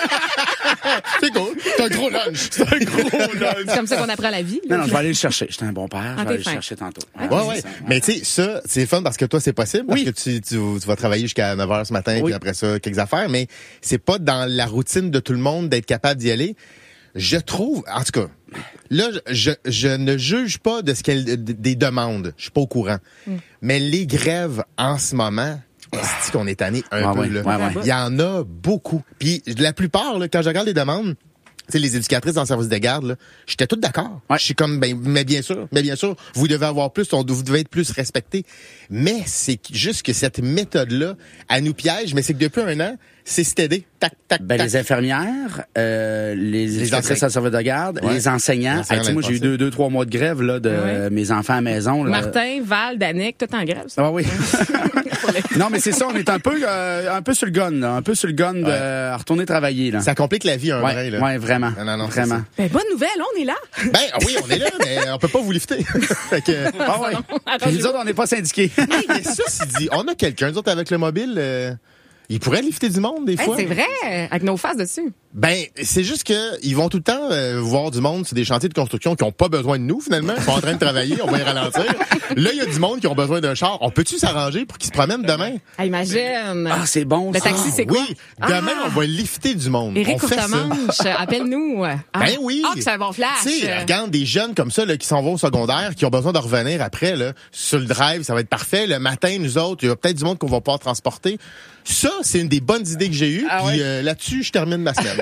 C'est cool. C'est un gros lunch. C'est comme ça qu'on apprend la vie. Non, je vais aller le chercher. J'étais un bon père. Je vais aller le chercher tantôt. Ouais. Mais tu sais, ça, c'est fun parce que toi, c'est possible. Parce que tu vas travailler jusqu'à 9h ce matin, puis après ça, quelques affaires. Mais c'est pas dans la routine de tout le monde d'être capable d'y aller. Je trouve, en tout cas, là, je ne juge pas de des demandes. Je suis pas au courant. Mais les grèves en ce moment, est-ce qu'on est tanné un peu, là? Il y en a beaucoup. Puis la plupart, là, quand je regarde les demandes, tu sais, les éducatrices dans le service de garde, là, j'étais toute d'accord. Je suis comme, mais bien sûr, vous devez avoir plus, vous devez être plus respecté. Mais c'est juste que cette méthode-là, elle nous piège, mais c'est que depuis un an, c'est stédé. Tac. Les infirmières, les éducatrices dans le service de garde, les enseignants. Moi, j'ai eu 2-3 mois de grève, là, de mes enfants à la maison, là. Martin, Val, Danick, tout en grève. Ah oui. Non, mais c'est ça, on est un peu sur le gun, là. Un peu sur le gun de retourner travailler, là. Ça complique la vie, vrai, là. Ouais, vraiment. Non, vraiment. Ben, bonne nouvelle, on est là. Oui, on est là, mais on peut pas vous lifter. Fait que, nous autres, on n'est pas syndiqués. Mais ça, c'est dit, on a quelqu'un, nous autres, avec le mobile, il pourrait lifter du monde, des fois. C'est vrai, avec nos faces dessus. C'est juste que ils vont tout le temps voir du monde sur des chantiers de construction qui ont pas besoin de nous, finalement. Ils sont en train de travailler, on va y ralentir. Là, il y a du monde qui ont besoin d'un char. On peut-tu s'arranger pour qu'ils se promènent demain? Imagine. C'est bon. Le taxi, c'est quoi? Oui, demain, on va lifter du monde. Éric Courtemanche, appelle-nous. Oui. Que c'est un bon flash. Tu sais, regarde des jeunes comme ça, là, qui s'en vont au secondaire, qui ont besoin de revenir après, là, sur le drive, ça va être parfait. Le matin, nous autres, il y a peut-être du monde qu'on va pouvoir transporter. Ça, c'est une des bonnes idées que j'ai eues. Puis là-dessus, je termine ma semaine.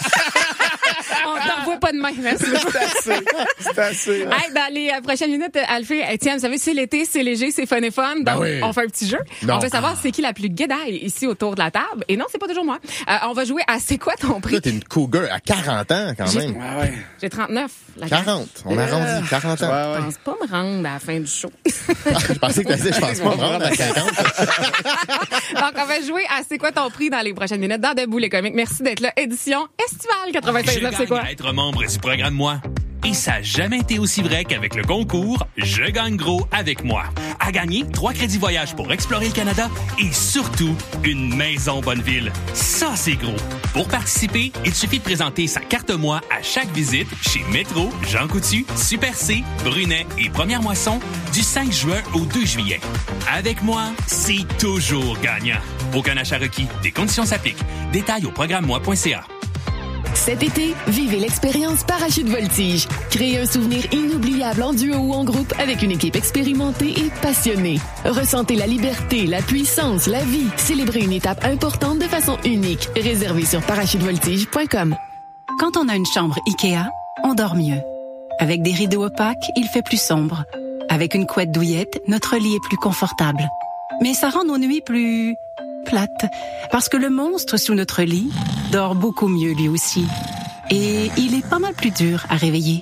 On t'envoie pas de main, merci. C'est assez. Dans les prochaines minutes, Alphée, tiens, vous savez, c'est l'été, c'est léger, c'est fun et fun. Donc, on fait un petit jeu. On veut savoir c'est qui la plus guédaille ici autour de la table. Et non, c'est pas toujours moi. On va jouer à C'est quoi ton prix? Là, t'es une cougar à 40 ans, quand même. J'ai 39. 40. On a arrondi 40 ans. Je pense pas me rendre à la fin du show. Je pensais que tu disais, je pense pas me rendre à 50. Donc, on va jouer à C'est quoi ton prix dans les prochaines minutes dans Debout les comiques. Merci d'être là. Édition estivale 96.9, c'est quoi? Être membre du programme Moi. Et ça n'a jamais été aussi vrai qu'avec le concours Je gagne gros avec moi. À gagner 3 crédits voyage pour explorer le Canada et surtout une maison Bonneville. Ça, c'est gros. Pour participer, il suffit de présenter sa carte Moi à chaque visite chez Métro, Jean Coutu, Super C, Brunet et Première Moisson du 5 juin au 2 juillet. Avec moi, c'est toujours gagnant. Aucun achat requis. Des conditions s'appliquent. Détails au programme-moi.ca. Cet été, vivez l'expérience Parachute Voltige. Créez un souvenir inoubliable en duo ou en groupe avec une équipe expérimentée et passionnée. Ressentez la liberté, la puissance, la vie. Célébrez une étape importante de façon unique. Réservez sur parachutevoltige.com. Quand on a une chambre IKEA, on dort mieux. Avec des rideaux opaques, il fait plus sombre. Avec une couette douillette, notre lit est plus confortable. Mais ça rend nos nuits plus plates, parce que le monstre sous notre lit dort beaucoup mieux lui aussi. Et il est pas mal plus dur à réveiller.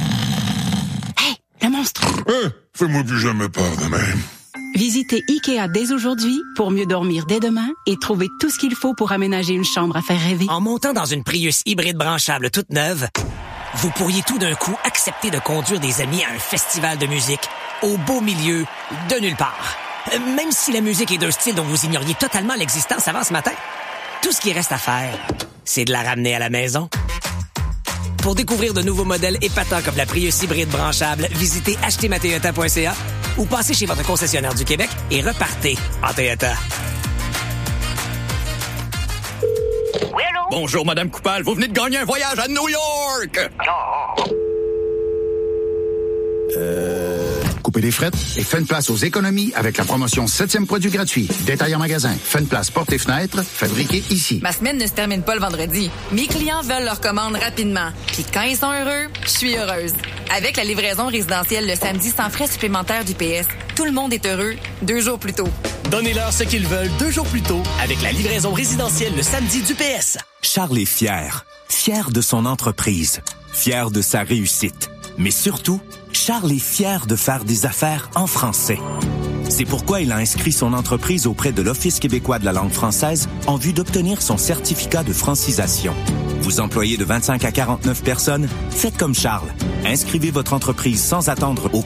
Hey, le monstre! Fais-moi plus jamais peur de même. Visitez IKEA dès aujourd'hui pour mieux dormir dès demain et trouver tout ce qu'il faut pour aménager une chambre à faire rêver. En montant dans une Prius hybride branchable toute neuve, vous pourriez tout d'un coup accepter de conduire des amis à un festival de musique au beau milieu de nulle part. Même si la musique est d'un style dont vous ignoriez totalement l'existence avant ce matin, tout ce qui reste à faire, c'est de la ramener à la maison. Pour découvrir de nouveaux modèles épatants comme la Prius hybride branchable, visitez achetermatoyota.ca ou passez chez votre concessionnaire du Québec et repartez en Toyota. Oui, allô? Bonjour, Madame Coupal. Vous venez de gagner un voyage à New York! Coupez les frettes et faites une place aux économies avec la promotion 7e produit gratuit. Détail en magasin. Faites une place portes et fenêtres, fabriqué ici. Ma semaine ne se termine pas le vendredi. Mes clients veulent leur commande rapidement. Puis quand ils sont heureux, je suis heureuse. Avec la livraison résidentielle le samedi sans frais supplémentaires d'UPS, tout le monde est heureux 2 jours plus tôt. Donnez-leur ce qu'ils veulent 2 jours plus tôt avec la livraison résidentielle le samedi d'UPS. Charles est fier. Fier de son entreprise. Fier de sa réussite. Mais surtout, Charles est fier de faire des affaires en français. C'est C'est pourquoi il a inscrit son entreprise auprès de l'Office québécois de la langue française en vue d'obtenir son certificat de francisation. Vous employez de 25 à 49 personnes? Faites comme Charles. Inscrivez votre entreprise sans attendre au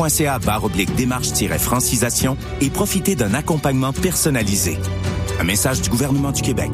québec.ca/démarche-francisation et profitez d'un accompagnement personnalisé. Un message du gouvernement du Québec.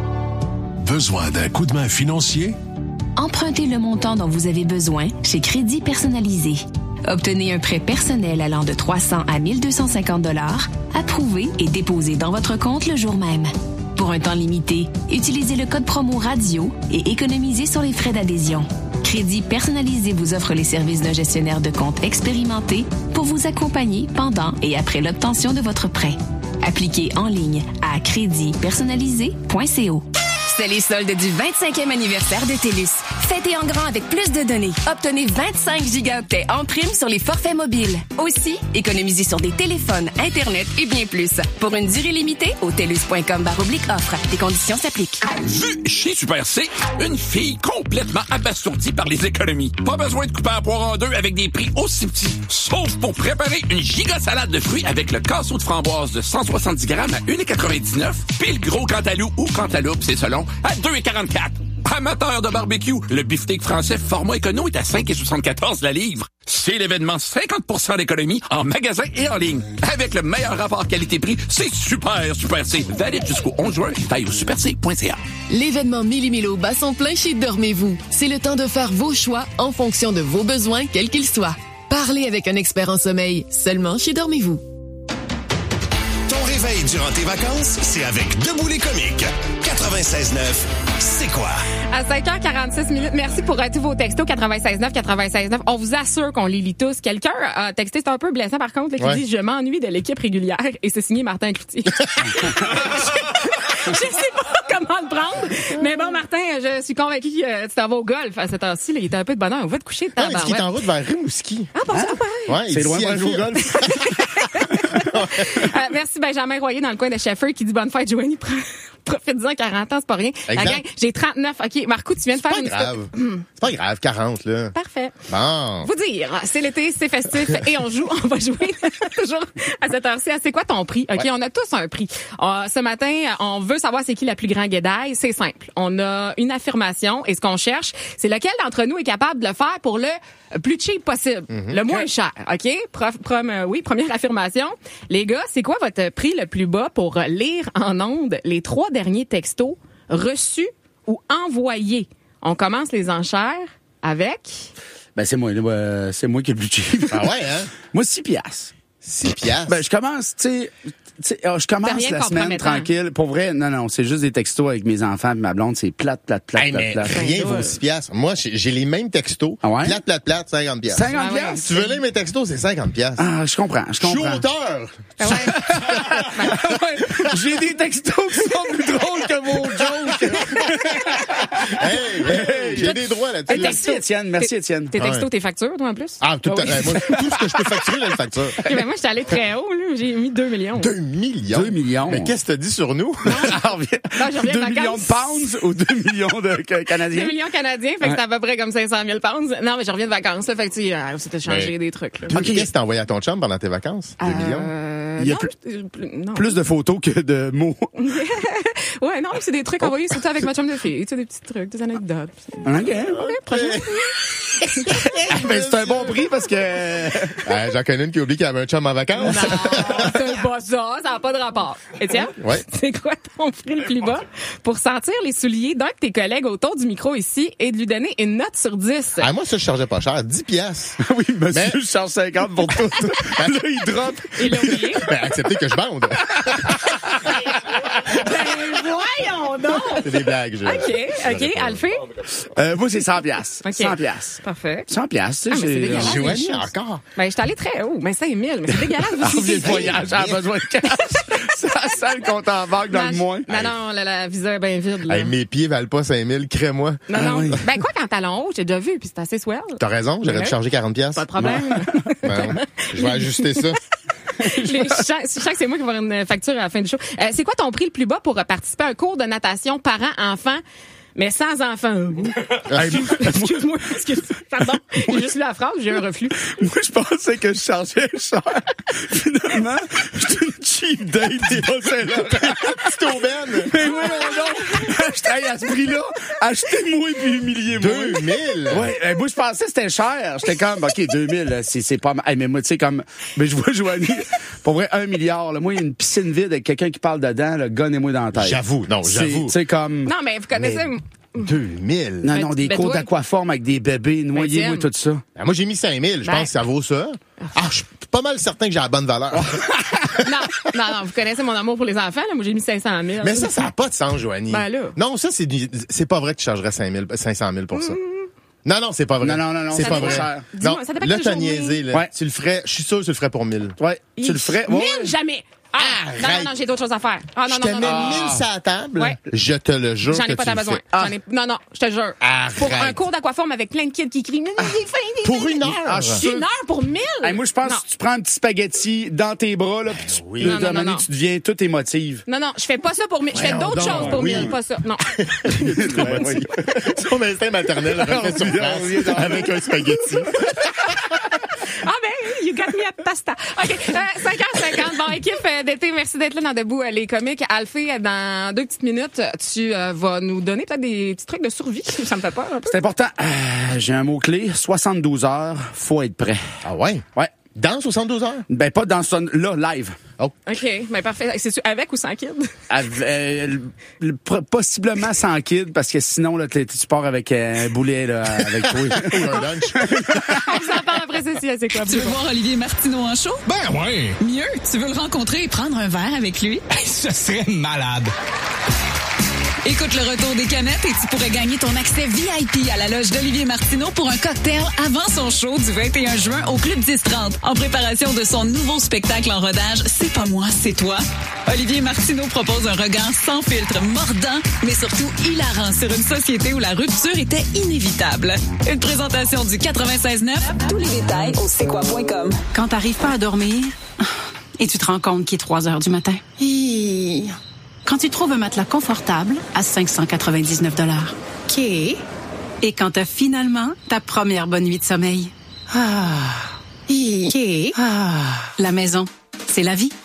Besoin d'un coup de main financier? Empruntez le montant dont vous avez besoin chez Crédit Personnalisé. Obtenez un prêt personnel allant de 300 à 1250 $, approuvé et déposé dans votre compte le jour même. Pour un temps limité, utilisez le code promo radio et économisez sur les frais d'adhésion. Crédit Personnalisé vous offre les services d'un gestionnaire de compte expérimenté pour vous accompagner pendant et après l'obtention de votre prêt. Appliquez en ligne à créditpersonnalisé.co. C'est les soldes du 25e anniversaire de TELUS. Fêtez en grand avec plus de données. Obtenez 25 gigaoctets en prime sur les forfaits mobiles. Aussi, économisez sur des téléphones, Internet et bien plus. Pour une durée limitée, au telus.com/offre. Des conditions s'appliquent. Vu chez Super C, une fille complètement abasourdie par les économies. Pas besoin de couper un poire en deux avec des prix aussi petits. Sauf pour préparer une giga salade de fruits avec le casseau de framboise de 170 grammes à 1,99 $, puis le gros cantalou ou cantaloupe, c'est selon, à 2,44 $. Amateur de barbecue, le beefsteak français format écono est à 5,74 $ la livre. C'est l'événement 50% d'économie en magasin et en ligne. Avec le meilleur rapport qualité-prix, c'est Super C. Valide jusqu'au 11 juin. Taille au superc.ca. L'événement Mili-Milo bat son plein chez Dormez-vous. C'est le temps de faire vos choix en fonction de vos besoins, quels qu'ils soient. Parlez avec un expert en sommeil, seulement chez Dormez-vous. Ton réveil durant tes vacances, c'est avec Debout les comiques. 96.9, c'est quoi? À 5h46, merci pour tous vos textos 96.9. On vous assure qu'on les lit tous. Quelqu'un a texté, c'est un peu blessant par contre, là, qui dit « Je m'ennuie de l'équipe régulière » et c'est signé Martin Cloutier. Je sais pas comment le prendre. Mais bon, Martin, je suis convaincue que tu t'en vas au golf à cette heure-ci. Là, il était un peu de bonheur. On va te coucher de ta barre. Il est en route vers Rimouski. Ah, pas ça, ouais, c'est loin de jouer au golf. Merci Benjamin Royer dans le coin de Sheffer qui dit bonne fête, Joanie. Profite-en, 40 ans, c'est pas rien. La gang, j'ai 39. OK, Marco, tu viens de faire une C'est pas grave, 40, là. Parfait. Bon. Vous dire, c'est l'été, c'est festif et on va jouer toujours à cette heure-ci. C'est quoi ton prix? OK, on a tous un prix. Ce matin, on veut savoir c'est qui la plus grande guédaille. C'est simple. On a une affirmation et ce qu'on cherche, c'est lequel d'entre nous est capable de le faire pour le plus cheap possible, le moins cher. OK? Première affirmation. Les gars, c'est quoi votre prix le plus bas pour lire en ondes les 3 derniers textos reçus ou envoyés? On commence les enchères avec... Ben, c'est moi qui est le plus cheap. Ah ouais, hein? Moi, 6 piastres. 6 piastres? Ben, je commence la semaine tranquille. Pour vrai, non, c'est juste des textos avec mes enfants et ma blonde. C'est plate. Rien vaut 6 piastres. Moi, j'ai les mêmes textos. Ah ouais? Plate, 50 piastres. 50 piastres? Si tu veux lire mes textos, c'est 50 piastres. Ah, je comprends. Je suis auteur. J'ai des textos qui sont plus drôles que vos jokes. Hey, j'ai des droits là-dessus. Merci, Étienne. Tes textos, tes factures, toi, en plus? Ah, tout à fait. Moi, tout ce que je peux facturer, je le facture. Ben, moi, j'étais allé très haut, là. J'ai mis 2 millions. 2 millions? 2 millions. Mais qu'est-ce que t'as dit sur nous? Non, je reviens 2 millions de pounds ou 2 millions de Canadiens? 2 millions canadiens, fait que c'est à peu près comme 500 000 pounds. Non, mais je reviens de vacances, là, fait que tu c'était changé des trucs, là. Qu'est-ce que t'as envoyé à ton chum pendant tes vacances? 2 millions? Il y a plus de photos que de mots. Ouais, non, c'est des trucs envoyés surtout avec ma chum de fille, tu sais, des petits trucs, des anecdotes. OK, prochain. Ben, c'est un bon prix parce que... J'en connais une qui oublie qu'elle avait un chum en vacances. Non, c'est pas ça n'a pas de rapport. Étienne? Ouais. C'est quoi ton prix le plus bas pour sentir les souliers d'un de tes collègues autour du micro ici et de lui donner une note sur 10? Moi, ça, je chargeais pas cher. 10 piastres. Oui, monsieur, je charge 50 pour tout. Là, il drop. Il l'a oublié. Acceptez que je bande. Voyons donc! C'est des blagues. OK. Alphée? Moi, c'est 100 piastres. Okay. 100 piastres. Parfait. 100 piastres, tu sais. C'est dégueulasse. Joanie, encore. Ben, j'étais allé très haut. Mais 5 000. Mais c'est dégueulasse. On vient de voyage. Elle a besoin de cash. Ça sent le compte en banque dans le moins. Non, la visa est bien vide. Hey, mes pieds valent pas 5 000. Crée-moi. Non. Oui. Ben, quoi, qu'en talon haut, j'ai déjà vu, puis c'est assez swell. T'as raison. J'aurais dû charger 40 piastres. Pas de problème. Je vais ajuster ça. Je sens que c'est moi qui vais avoir une facture à la fin du show. C'est quoi ton prix le plus bas pour participer à un cours de natation parents-enfants? mais sans enfant. Excuse-moi. Pardon, j'ai juste lu la phrase, j'ai un reflux. Moi, je pensais que je chargeais cher. Finalement, j'étais une cheap date du Bas-Saint-Laurent. Petite aubaine. Mais oui, non. À ce prix-là, achetez-moi puis humiliez-moi. 2000? Ouais, moi, je pensais que c'était cher. J'étais comme, OK, 2000, c'est pas mal. Hey, mais moi, tu sais, comme, mais je vois Joanie, pour vrai, 1 milliard, là. Moi, il y a une piscine vide avec quelqu'un qui parle dedans, là, gonne-moi dans la tête. J'avoue. Tu sais, comme. Non, mais vous connaissez. 2000. Non, des cours d'aquaforme avec des bébés, noyez-moi tout ça. Ben, moi, j'ai mis 5000. Je pense que ça vaut ça. Je suis pas mal certain que j'ai la bonne valeur. non, vous connaissez mon amour pour les enfants, là. Moi, j'ai mis 500 000. Mais ça n'a pas de sens, Joanie. Ben là. Non, ça, c'est pas vrai que tu chargerais 500 000 pour ça. Non, c'est pas vrai. Non, c'est pas vrai. Non, ça dépend là, quelle t'as journée. niaisé, là. Ouais. Tu le ferais, je suis sûr que tu le ferais pour 1000. Ouais. Tu le ferais. 1000, jamais. Non, j'ai d'autres choses à faire. Je te mets 1000 sur la table. Ouais. Je te le jure. J'en ai pas besoin. Non, je te jure. Arrête. Pour un cours d'aquaforme avec plein de kids qui crient. Pour 1 heure. Une heure pour 1000. Moi, je pense que tu prends un petit spaghetti dans tes bras, là, puis tu deviens toute émotive. Non, je fais pas ça pour 1000. Je fais d'autres choses pour 1000, pas ça. Non. Son instinct maternel refait surface avec un spaghetti. You got me at pasta. OK, 5h50. Bon, équipe d'été, merci d'être là dans Debout les comiques. Alphée, dans 2 petites minutes, tu vas nous donner peut-être des petits trucs de survie. Ça me fait peur un peu. C'est important. J'ai un mot-clé. 72 heures, faut être prêt. Ah ouais? Ouais. Dans 72 heures? Ben, pas dans là, live. Oh. OK, ben parfait. C'est-tu avec ou sans kid? Possiblement sans kid, parce que sinon, là, tu pars avec un boulet, là, avec toi. Ou un lunch. On s'en parle après ceci, c'est quoi? Tu veux voir Olivier Martineau en show? Ben ouais. Mieux, tu veux le rencontrer et prendre un verre avec lui? Ce serait malade. Écoute le retour des canettes et tu pourrais gagner ton accès VIP à la loge d'Olivier Martineau pour un cocktail avant son show du 21 juin au Club 1030. En préparation de son nouveau spectacle en rodage, C'est pas moi, c'est toi. Olivier Martineau propose un regard sans filtre, mordant, mais surtout hilarant sur une société où la rupture était inévitable. Une présentation du 96.9. Tous les détails au c'est-quoi.com. Quand t'arrives pas à dormir et tu te rends compte qu'il est 3 heures du matin. Quand tu trouves un matelas confortable à 599 $. OK. Et quand t'as finalement ta première bonne nuit de sommeil. OK. La maison, c'est la vie.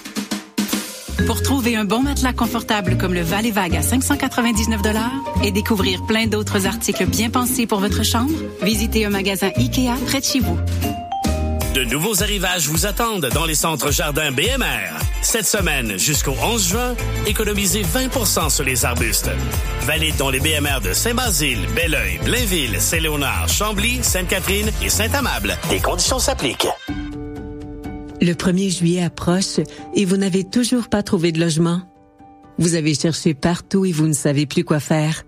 Pour trouver un bon matelas confortable comme le Val et Vague à 599 $ et découvrir plein d'autres articles bien pensés pour votre chambre, visitez un magasin IKEA près de chez vous. De nouveaux arrivages vous attendent dans les centres jardins BMR. Cette semaine, jusqu'au 11 juin, économisez 20% sur les arbustes. Valide dans les BMR de Saint-Basile, Belleuil, Blainville, Saint-Léonard, Chambly, Sainte-Catherine et Saint-Amable. Des conditions s'appliquent. Le 1er juillet approche et vous n'avez toujours pas trouvé de logement. Vous avez cherché partout et vous ne savez plus quoi faire.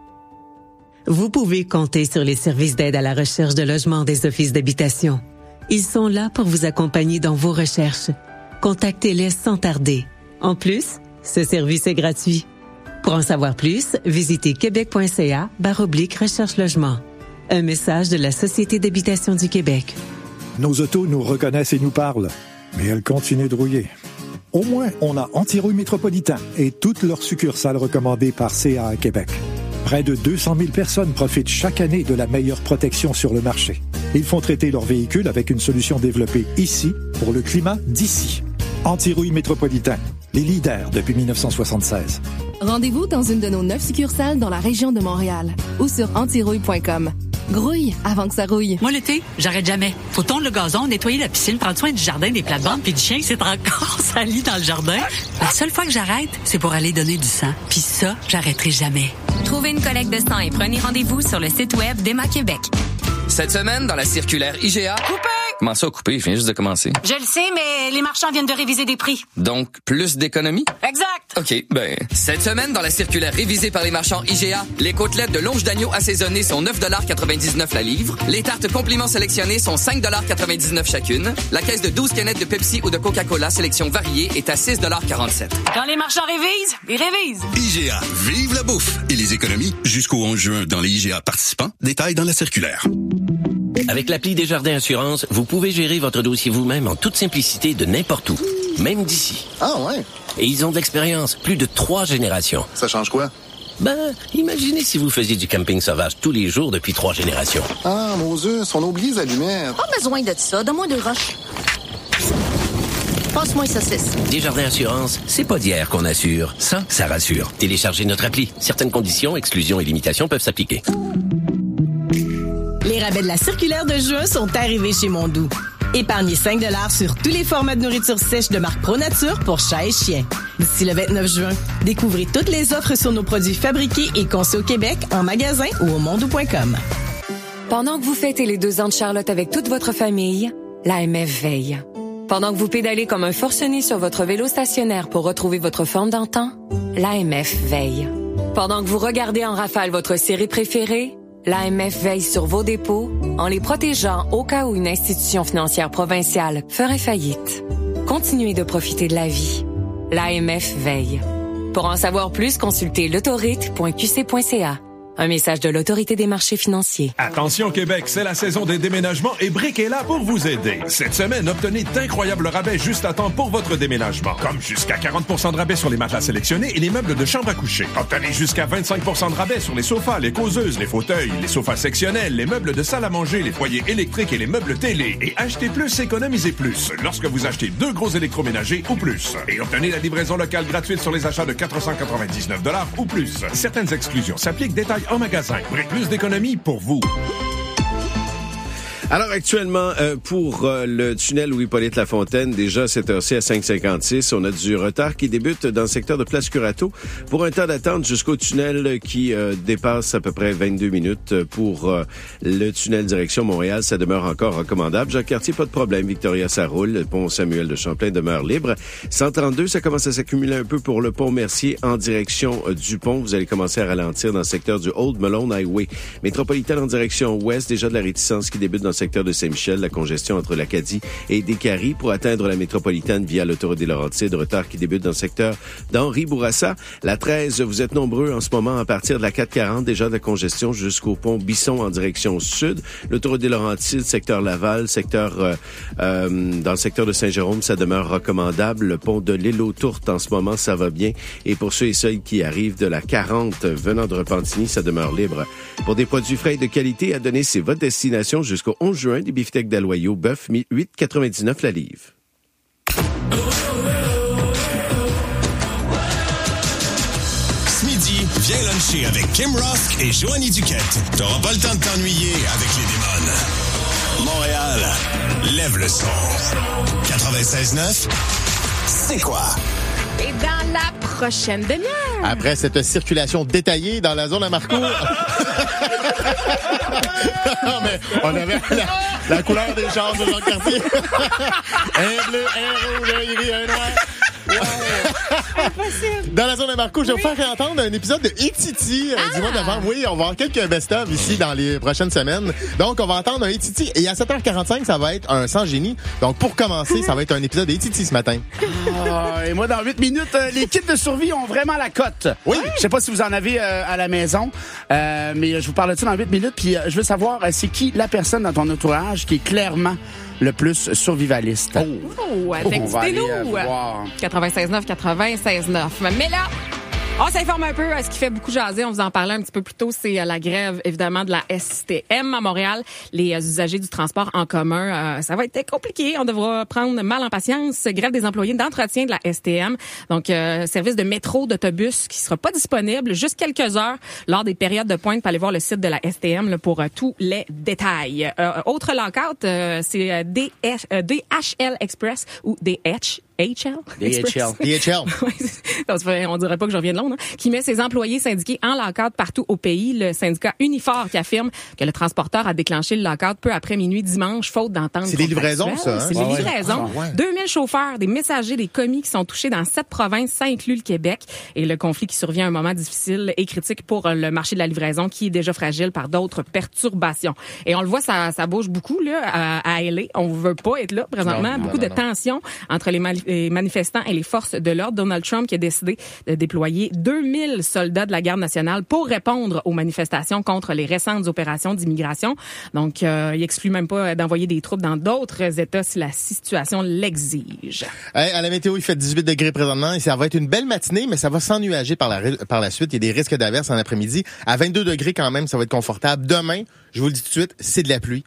Vous pouvez compter sur les services d'aide à la recherche de logement des offices d'habitation. Ils sont là pour vous accompagner dans vos recherches. Contactez-les sans tarder. En plus, ce service est gratuit. Pour en savoir plus, visitez québec.ca/recherche-logement. Un message de la Société d'habitation du Québec. Nos autos nous reconnaissent et nous parlent, mais elles continuent de rouiller. Au moins, on a Antirouille Métropolitain et toutes leurs succursales recommandées par CA Québec. Près de 200 000 personnes profitent chaque année de la meilleure protection sur le marché. Ils font traiter leurs véhicules avec une solution développée ici pour le climat d'ici. Antirouille Métropolitain, les leaders depuis 1976. Rendez-vous dans une de nos 9 succursales dans la région de Montréal ou sur antirouille.com. Grouille avant que ça rouille. Moi, l'été, j'arrête jamais. Faut tondre le gazon, nettoyer la piscine, prendre soin du jardin, des plates-bandes, puis du chien, c'est encore sali dans le jardin. La seule fois que j'arrête, c'est pour aller donner du sang. Puis ça, j'arrêterai jamais. Trouvez une collecte de sang et prenez rendez-vous sur le site web d'Emma Québec. Cette semaine, dans la circulaire IGA... Coupé! Comment ça, coupé? Je viens juste de commencer. Je le sais, mais les marchands viennent de réviser des prix. Donc, plus d'économies? Exact! OK, cette semaine, dans la circulaire révisée par les marchands IGA, les côtelettes de longe d'agneau assaisonnées sont 9,99 $ la livre. Les tartes compliments sélectionnées sont 5,99 $ chacune. La caisse de 12 canettes de Pepsi ou de Coca-Cola sélection variée est à 6,47 $. Quand les marchands révisent, ils révisent. IGA, vive la bouffe et les économies jusqu'au 11 juin dans les IGA participants. Détails dans la circulaire. Avec l'appli Desjardins Assurance, vous pouvez gérer votre dossier vous-même en toute simplicité de n'importe où, même d'ici. Ah ouais? Et ils ont de l'expérience, plus de 3 générations. Ça change quoi? Imaginez si vous faisiez du camping sauvage tous les jours depuis 3 générations. Ah, Moses, on oublie les allumettes. Pas besoin de ça. Donne-moi 2 roches. Passe-moi une saucisse. Desjardins Assurance, c'est pas d'hier qu'on assure. Ça rassure. Téléchargez notre appli. Certaines conditions, exclusions et limitations peuvent s'appliquer. Les rabais de la circulaire de juin sont arrivés chez Mondou. Épargnez 5 $ sur tous les formats de nourriture sèche de marque ProNature pour chat et chien. D'ici le 29 juin, découvrez toutes les offres sur nos produits fabriqués et conçus au Québec, en magasin ou au mondou.com. Pendant que vous fêtez les 2 ans de Charlotte avec toute votre famille, l'AMF veille. Pendant que vous pédalez comme un forcené sur votre vélo stationnaire pour retrouver votre forme d'antan, l'AMF veille. Pendant que vous regardez en rafale votre série préférée, l'AMF veille sur vos dépôts en les protégeant au cas où une institution financière provinciale ferait faillite. Continuez de profiter de la vie. L'AMF veille. Pour en savoir plus, consultez l'autorite.qc.ca. Un message de l'Autorité des marchés financiers. Attention Québec, c'est la saison des déménagements et Brick est là pour vous aider. Cette semaine, obtenez d'incroyables rabais juste à temps pour votre déménagement. Comme jusqu'à 40% de rabais sur les matelas sélectionnés et les meubles de chambre à coucher. Obtenez jusqu'à 25% de rabais sur les sofas, les causeuses, les fauteuils, les sofas sectionnels, les meubles de salle à manger, les foyers électriques et les meubles télé. Et achetez plus, économisez plus. Lorsque vous achetez 2 gros électroménagers ou plus. Et obtenez la livraison locale gratuite sur les achats de 499 $ ou plus. Certaines exclusions s'appliquent. Détails en magasin. Plus d'économies pour vous. Alors actuellement, pour le tunnel Louis-Hippolyte Lafontaine, déjà à cette heure-ci à 5h56, on a du retard qui débute dans le secteur de Place Curato pour un temps d'attente jusqu'au tunnel qui dépasse à peu près 22 minutes. Pour le tunnel direction Montréal, ça demeure encore recommandable. Jacques-Cartier, pas de problème. Victoria, ça roule. Le pont Samuel de Champlain demeure libre. 132, ça commence à s'accumuler un peu pour le pont Mercier en direction du pont. Vous allez commencer à ralentir dans le secteur du Old Malone Highway. Métropolitaine en direction ouest, déjà de la réticence qui débute dans le secteur de Saint-Michel, la congestion entre l'Acadie et Descaries pour atteindre la métropolitaine via l'autoroute des Laurentides, retard qui débute dans le secteur d'Henri Bourassa. La 13, vous êtes nombreux en ce moment à partir de la 440, déjà de la congestion jusqu'au pont Bisson en direction sud. L'autoroute des Laurentides, secteur Laval, secteur dans le secteur de Saint-Jérôme, ça demeure recommandable. Le pont de l'Île aux Tourtes, en ce moment, ça va bien. Et pour ceux et celles qui arrivent de la 40 venant de Repentigny, ça demeure libre. Pour des produits frais et de qualité, à donner, c'est votre destination jusqu'au 11 juin. Des beefsteaks d'Aloyau, bœuf, 8,99 la livre. Ce midi, viens luncher avec Kim Rosk et Joanie Duquette. T'auras pas le temps de t'ennuyer avec les démons. Montréal, lève le son. 96.9, c'est quoi? Et dans la prochaine demi-heure. Après cette circulation détaillée dans la zone à Marcourt. Non, mais on avait la couleur des chars de Jean-Cartier. Un bleu, un rouge, un gris, un noir. Impossible. Dans la zone de Marco, je vais vous faire réentendre un épisode de Hititi du mois de novembre. Oui, on va avoir quelques best-of ici dans les prochaines semaines. Donc, on va entendre un Hititi. Et à 7h45, ça va être un sans génie. Donc, pour commencer, ça va être un épisode de Hititi ce matin. Et moi, dans 8 minutes, les kits de survie ont vraiment la cote. Oui. Je sais pas si vous en avez à la maison, mais je vous parle de ça dans 8 minutes. Puis, je veux savoir, c'est qui la personne dans ton entourage qui est clairement le plus survivaliste. Textez-nous. 96.9, 96.9. Mais là, on s'informe un peu à ce qui fait beaucoup jaser. On vous en parlait un petit peu plus tôt. C'est la grève, évidemment, de la STM à Montréal. Les usagers du transport en commun, ça va être compliqué. On devra prendre mal en patience. Grève des employés d'entretien de la STM. Donc, service de métro, d'autobus qui sera pas disponible juste quelques heures lors des périodes de pointe. Pour aller voir le site de la STM là, pour tous les détails. Autre lockout, c'est DHL Express ou DHL. DHL. On dirait pas que je reviens de Londres, hein, qui met ses employés syndiqués en lockout partout au pays. Le syndicat Unifor qui affirme que le transporteur a déclenché le lockout peu après minuit dimanche, faute d'entente. C'est des livraisons, ça. Hein? C'est des livraisons. 2000 chauffeurs, des messagers, des commis qui sont touchés dans 7 provinces, ça inclut le Québec. Et le conflit qui survient à un moment difficile et critique pour le marché de la livraison qui est déjà fragile par d'autres perturbations. Et on le voit, ça bouge beaucoup là à LA. On veut pas être là présentement. Beaucoup de tensions entre les les manifestants et les forces de l'ordre. Donald Trump qui a décidé de déployer 2000 soldats de la garde nationale pour répondre aux manifestations contre les récentes opérations d'immigration. Donc, il exclut même pas d'envoyer des troupes dans d'autres États si la situation l'exige. Hey, à la météo, il fait 18 degrés présentement et ça va être une belle matinée, mais ça va s'ennuager par la suite. Il y a des risques d'averses en après-midi. À 22 degrés quand même, ça va être confortable. Demain, je vous le dis tout de suite, c'est de la pluie.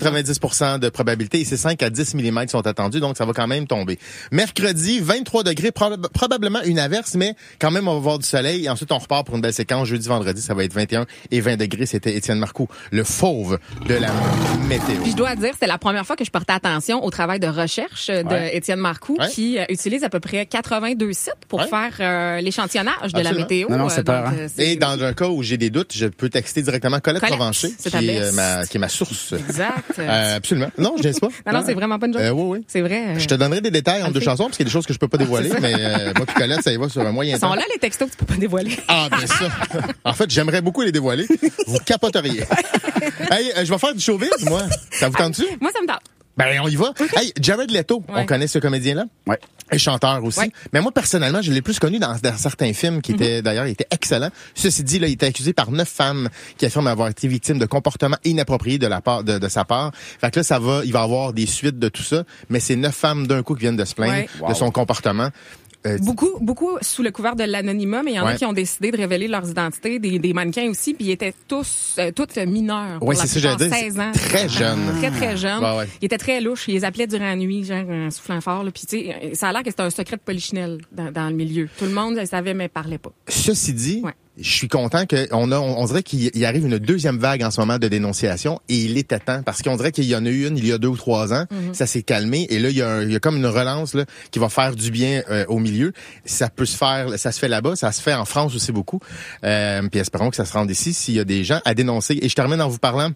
90% de probabilité et c'est 5 à 10 mm sont attendus, donc ça va quand même tomber. Mercredi, 23 degrés, probablement une averse, mais quand même, on va avoir du soleil. Et ensuite, on repart pour une belle séquence. Jeudi, vendredi, ça va être 21 et 20 degrés. C'était Étienne Marcoux, le fauve de la météo. Puis je dois dire, c'était la première fois que je portais attention au travail de recherche de Étienne Marcoux, qui utilise à peu près 82 sites pour faire l'échantillonnage de la météo. Non, c'est peur. Et dans un cas où j'ai des doutes, je peux texter directement Colette Provencher, qui est ma source. Exact. Absolument. Non, je ne sais pas. Non, c'est vraiment pas une joke. Oui. C'est vrai. Je te donnerai des détails entre deux chansons, parce qu'il y a des choses que je peux pas dévoiler, mais moi puis Colette, ça y va sur un moyen temps. Ils sont là, les textos que tu peux pas dévoiler. Ah, bien ça. En fait, j'aimerais beaucoup les dévoiler. Vous capoteriez. Hey, je vais faire du showbiz, moi. Ça vous tente-tu? Moi, ça me tente. Ben, on y va. Okay. Hey, Jared Leto, on connaît ce comédien-là? Oui. Et chanteur aussi. Ouais. Mais moi, personnellement, je l'ai plus connu dans certains films qui étaient, d'ailleurs, il était excellent. Ceci dit, là, il était accusé par 9 femmes qui affirment avoir été victimes de comportements inappropriés de la part, de sa part. Fait que là, il va avoir des suites de tout ça. Mais c'est 9 femmes d'un coup qui viennent de se plaindre de son comportement. Beaucoup sous le couvert de l'anonymat, mais il y en a qui ont décidé de révéler leurs identités, des mannequins aussi, puis ils étaient toutes mineurs. Oui, c'est ça, j'allais dire. 16 ans. Très jeunes. Très jeunes. Ouais. Ils étaient très louches. Ils les appelaient durant la nuit, genre un soufflant fort. Puis tu sais, ça a l'air que c'était un secret de polichinelle dans le milieu. Tout le monde le savait, mais parlait pas. Ceci dit, je suis content on dirait qu'il arrive une deuxième vague en ce moment de dénonciation et il était temps parce qu'on dirait qu'il y en a eu une il y a 2 ou 3 ans. Ça s'est calmé et là il y a comme une relance là qui va faire du bien au milieu. Ça peut se faire, ça se fait là-bas, ça se fait en France aussi beaucoup. Puis espérons que ça se rende ici s'il y a des gens à dénoncer. Et je termine en vous parlant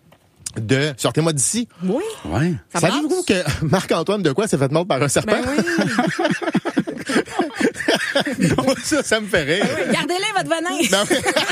de Sortez-moi d'ici. Oui. Ouais. Savez-vous que Marc-Antoine Dequoy s'est fait mordre par un serpent? Ben oui. Non, ça me fait rire. Oui, gardez-les, votre venin.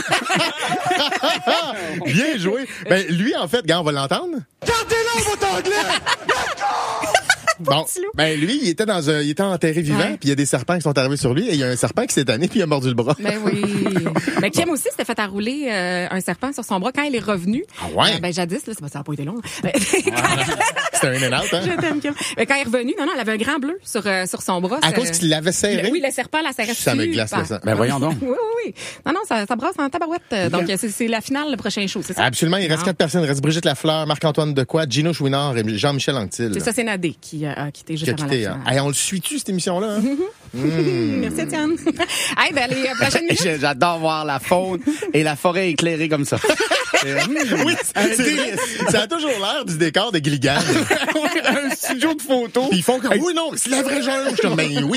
Bien joué. Ben, lui, en fait, gars, on va l'entendre. Gardez-le, votre anglais! Bon, ben lui, il était enterré vivant, puis il y a des serpents qui sont arrivés sur lui, et il y a un serpent qui s'est tanné, puis il a mordu le bras. Ben oui. Ben Kim aussi s'était fait enrouler un serpent sur son bras quand il est revenu. Ah ouais? Ben jadis, là, ça n'a pas été long. C'était un in and out, hein? Je t'aime, Kim. Mais quand il est revenu, non, elle avait un grand bleu sur son bras. À cause qu'il l'avait serré? Oui, le serpent la serrait. Ça me glace, ça. Ben voyons donc. Oui. Non, ça brasse en tabarouette. Okay. Donc, c'est la finale, le prochain show, c'est ça? Absolument. Il reste 4 personnes. Il reste Brigitte Lafleur, Marc-Antoine Dequoy, Gino Chouinard et Jean-Michel Anctil. C'est ça, c'est Nadé qui a quitté juste avant la finale. Hey, on le suit-tu, cette émission-là? Hein? Merci, Étienne. Hey, ben, les prochaines minutes. J'adore voir la faune et la forêt éclairée comme ça. Oui, ça a toujours l'air du décor de Gilligan. Un studio de photos. Puis ils font comme, oui, non, c'est la vraie jungle. Ben oui,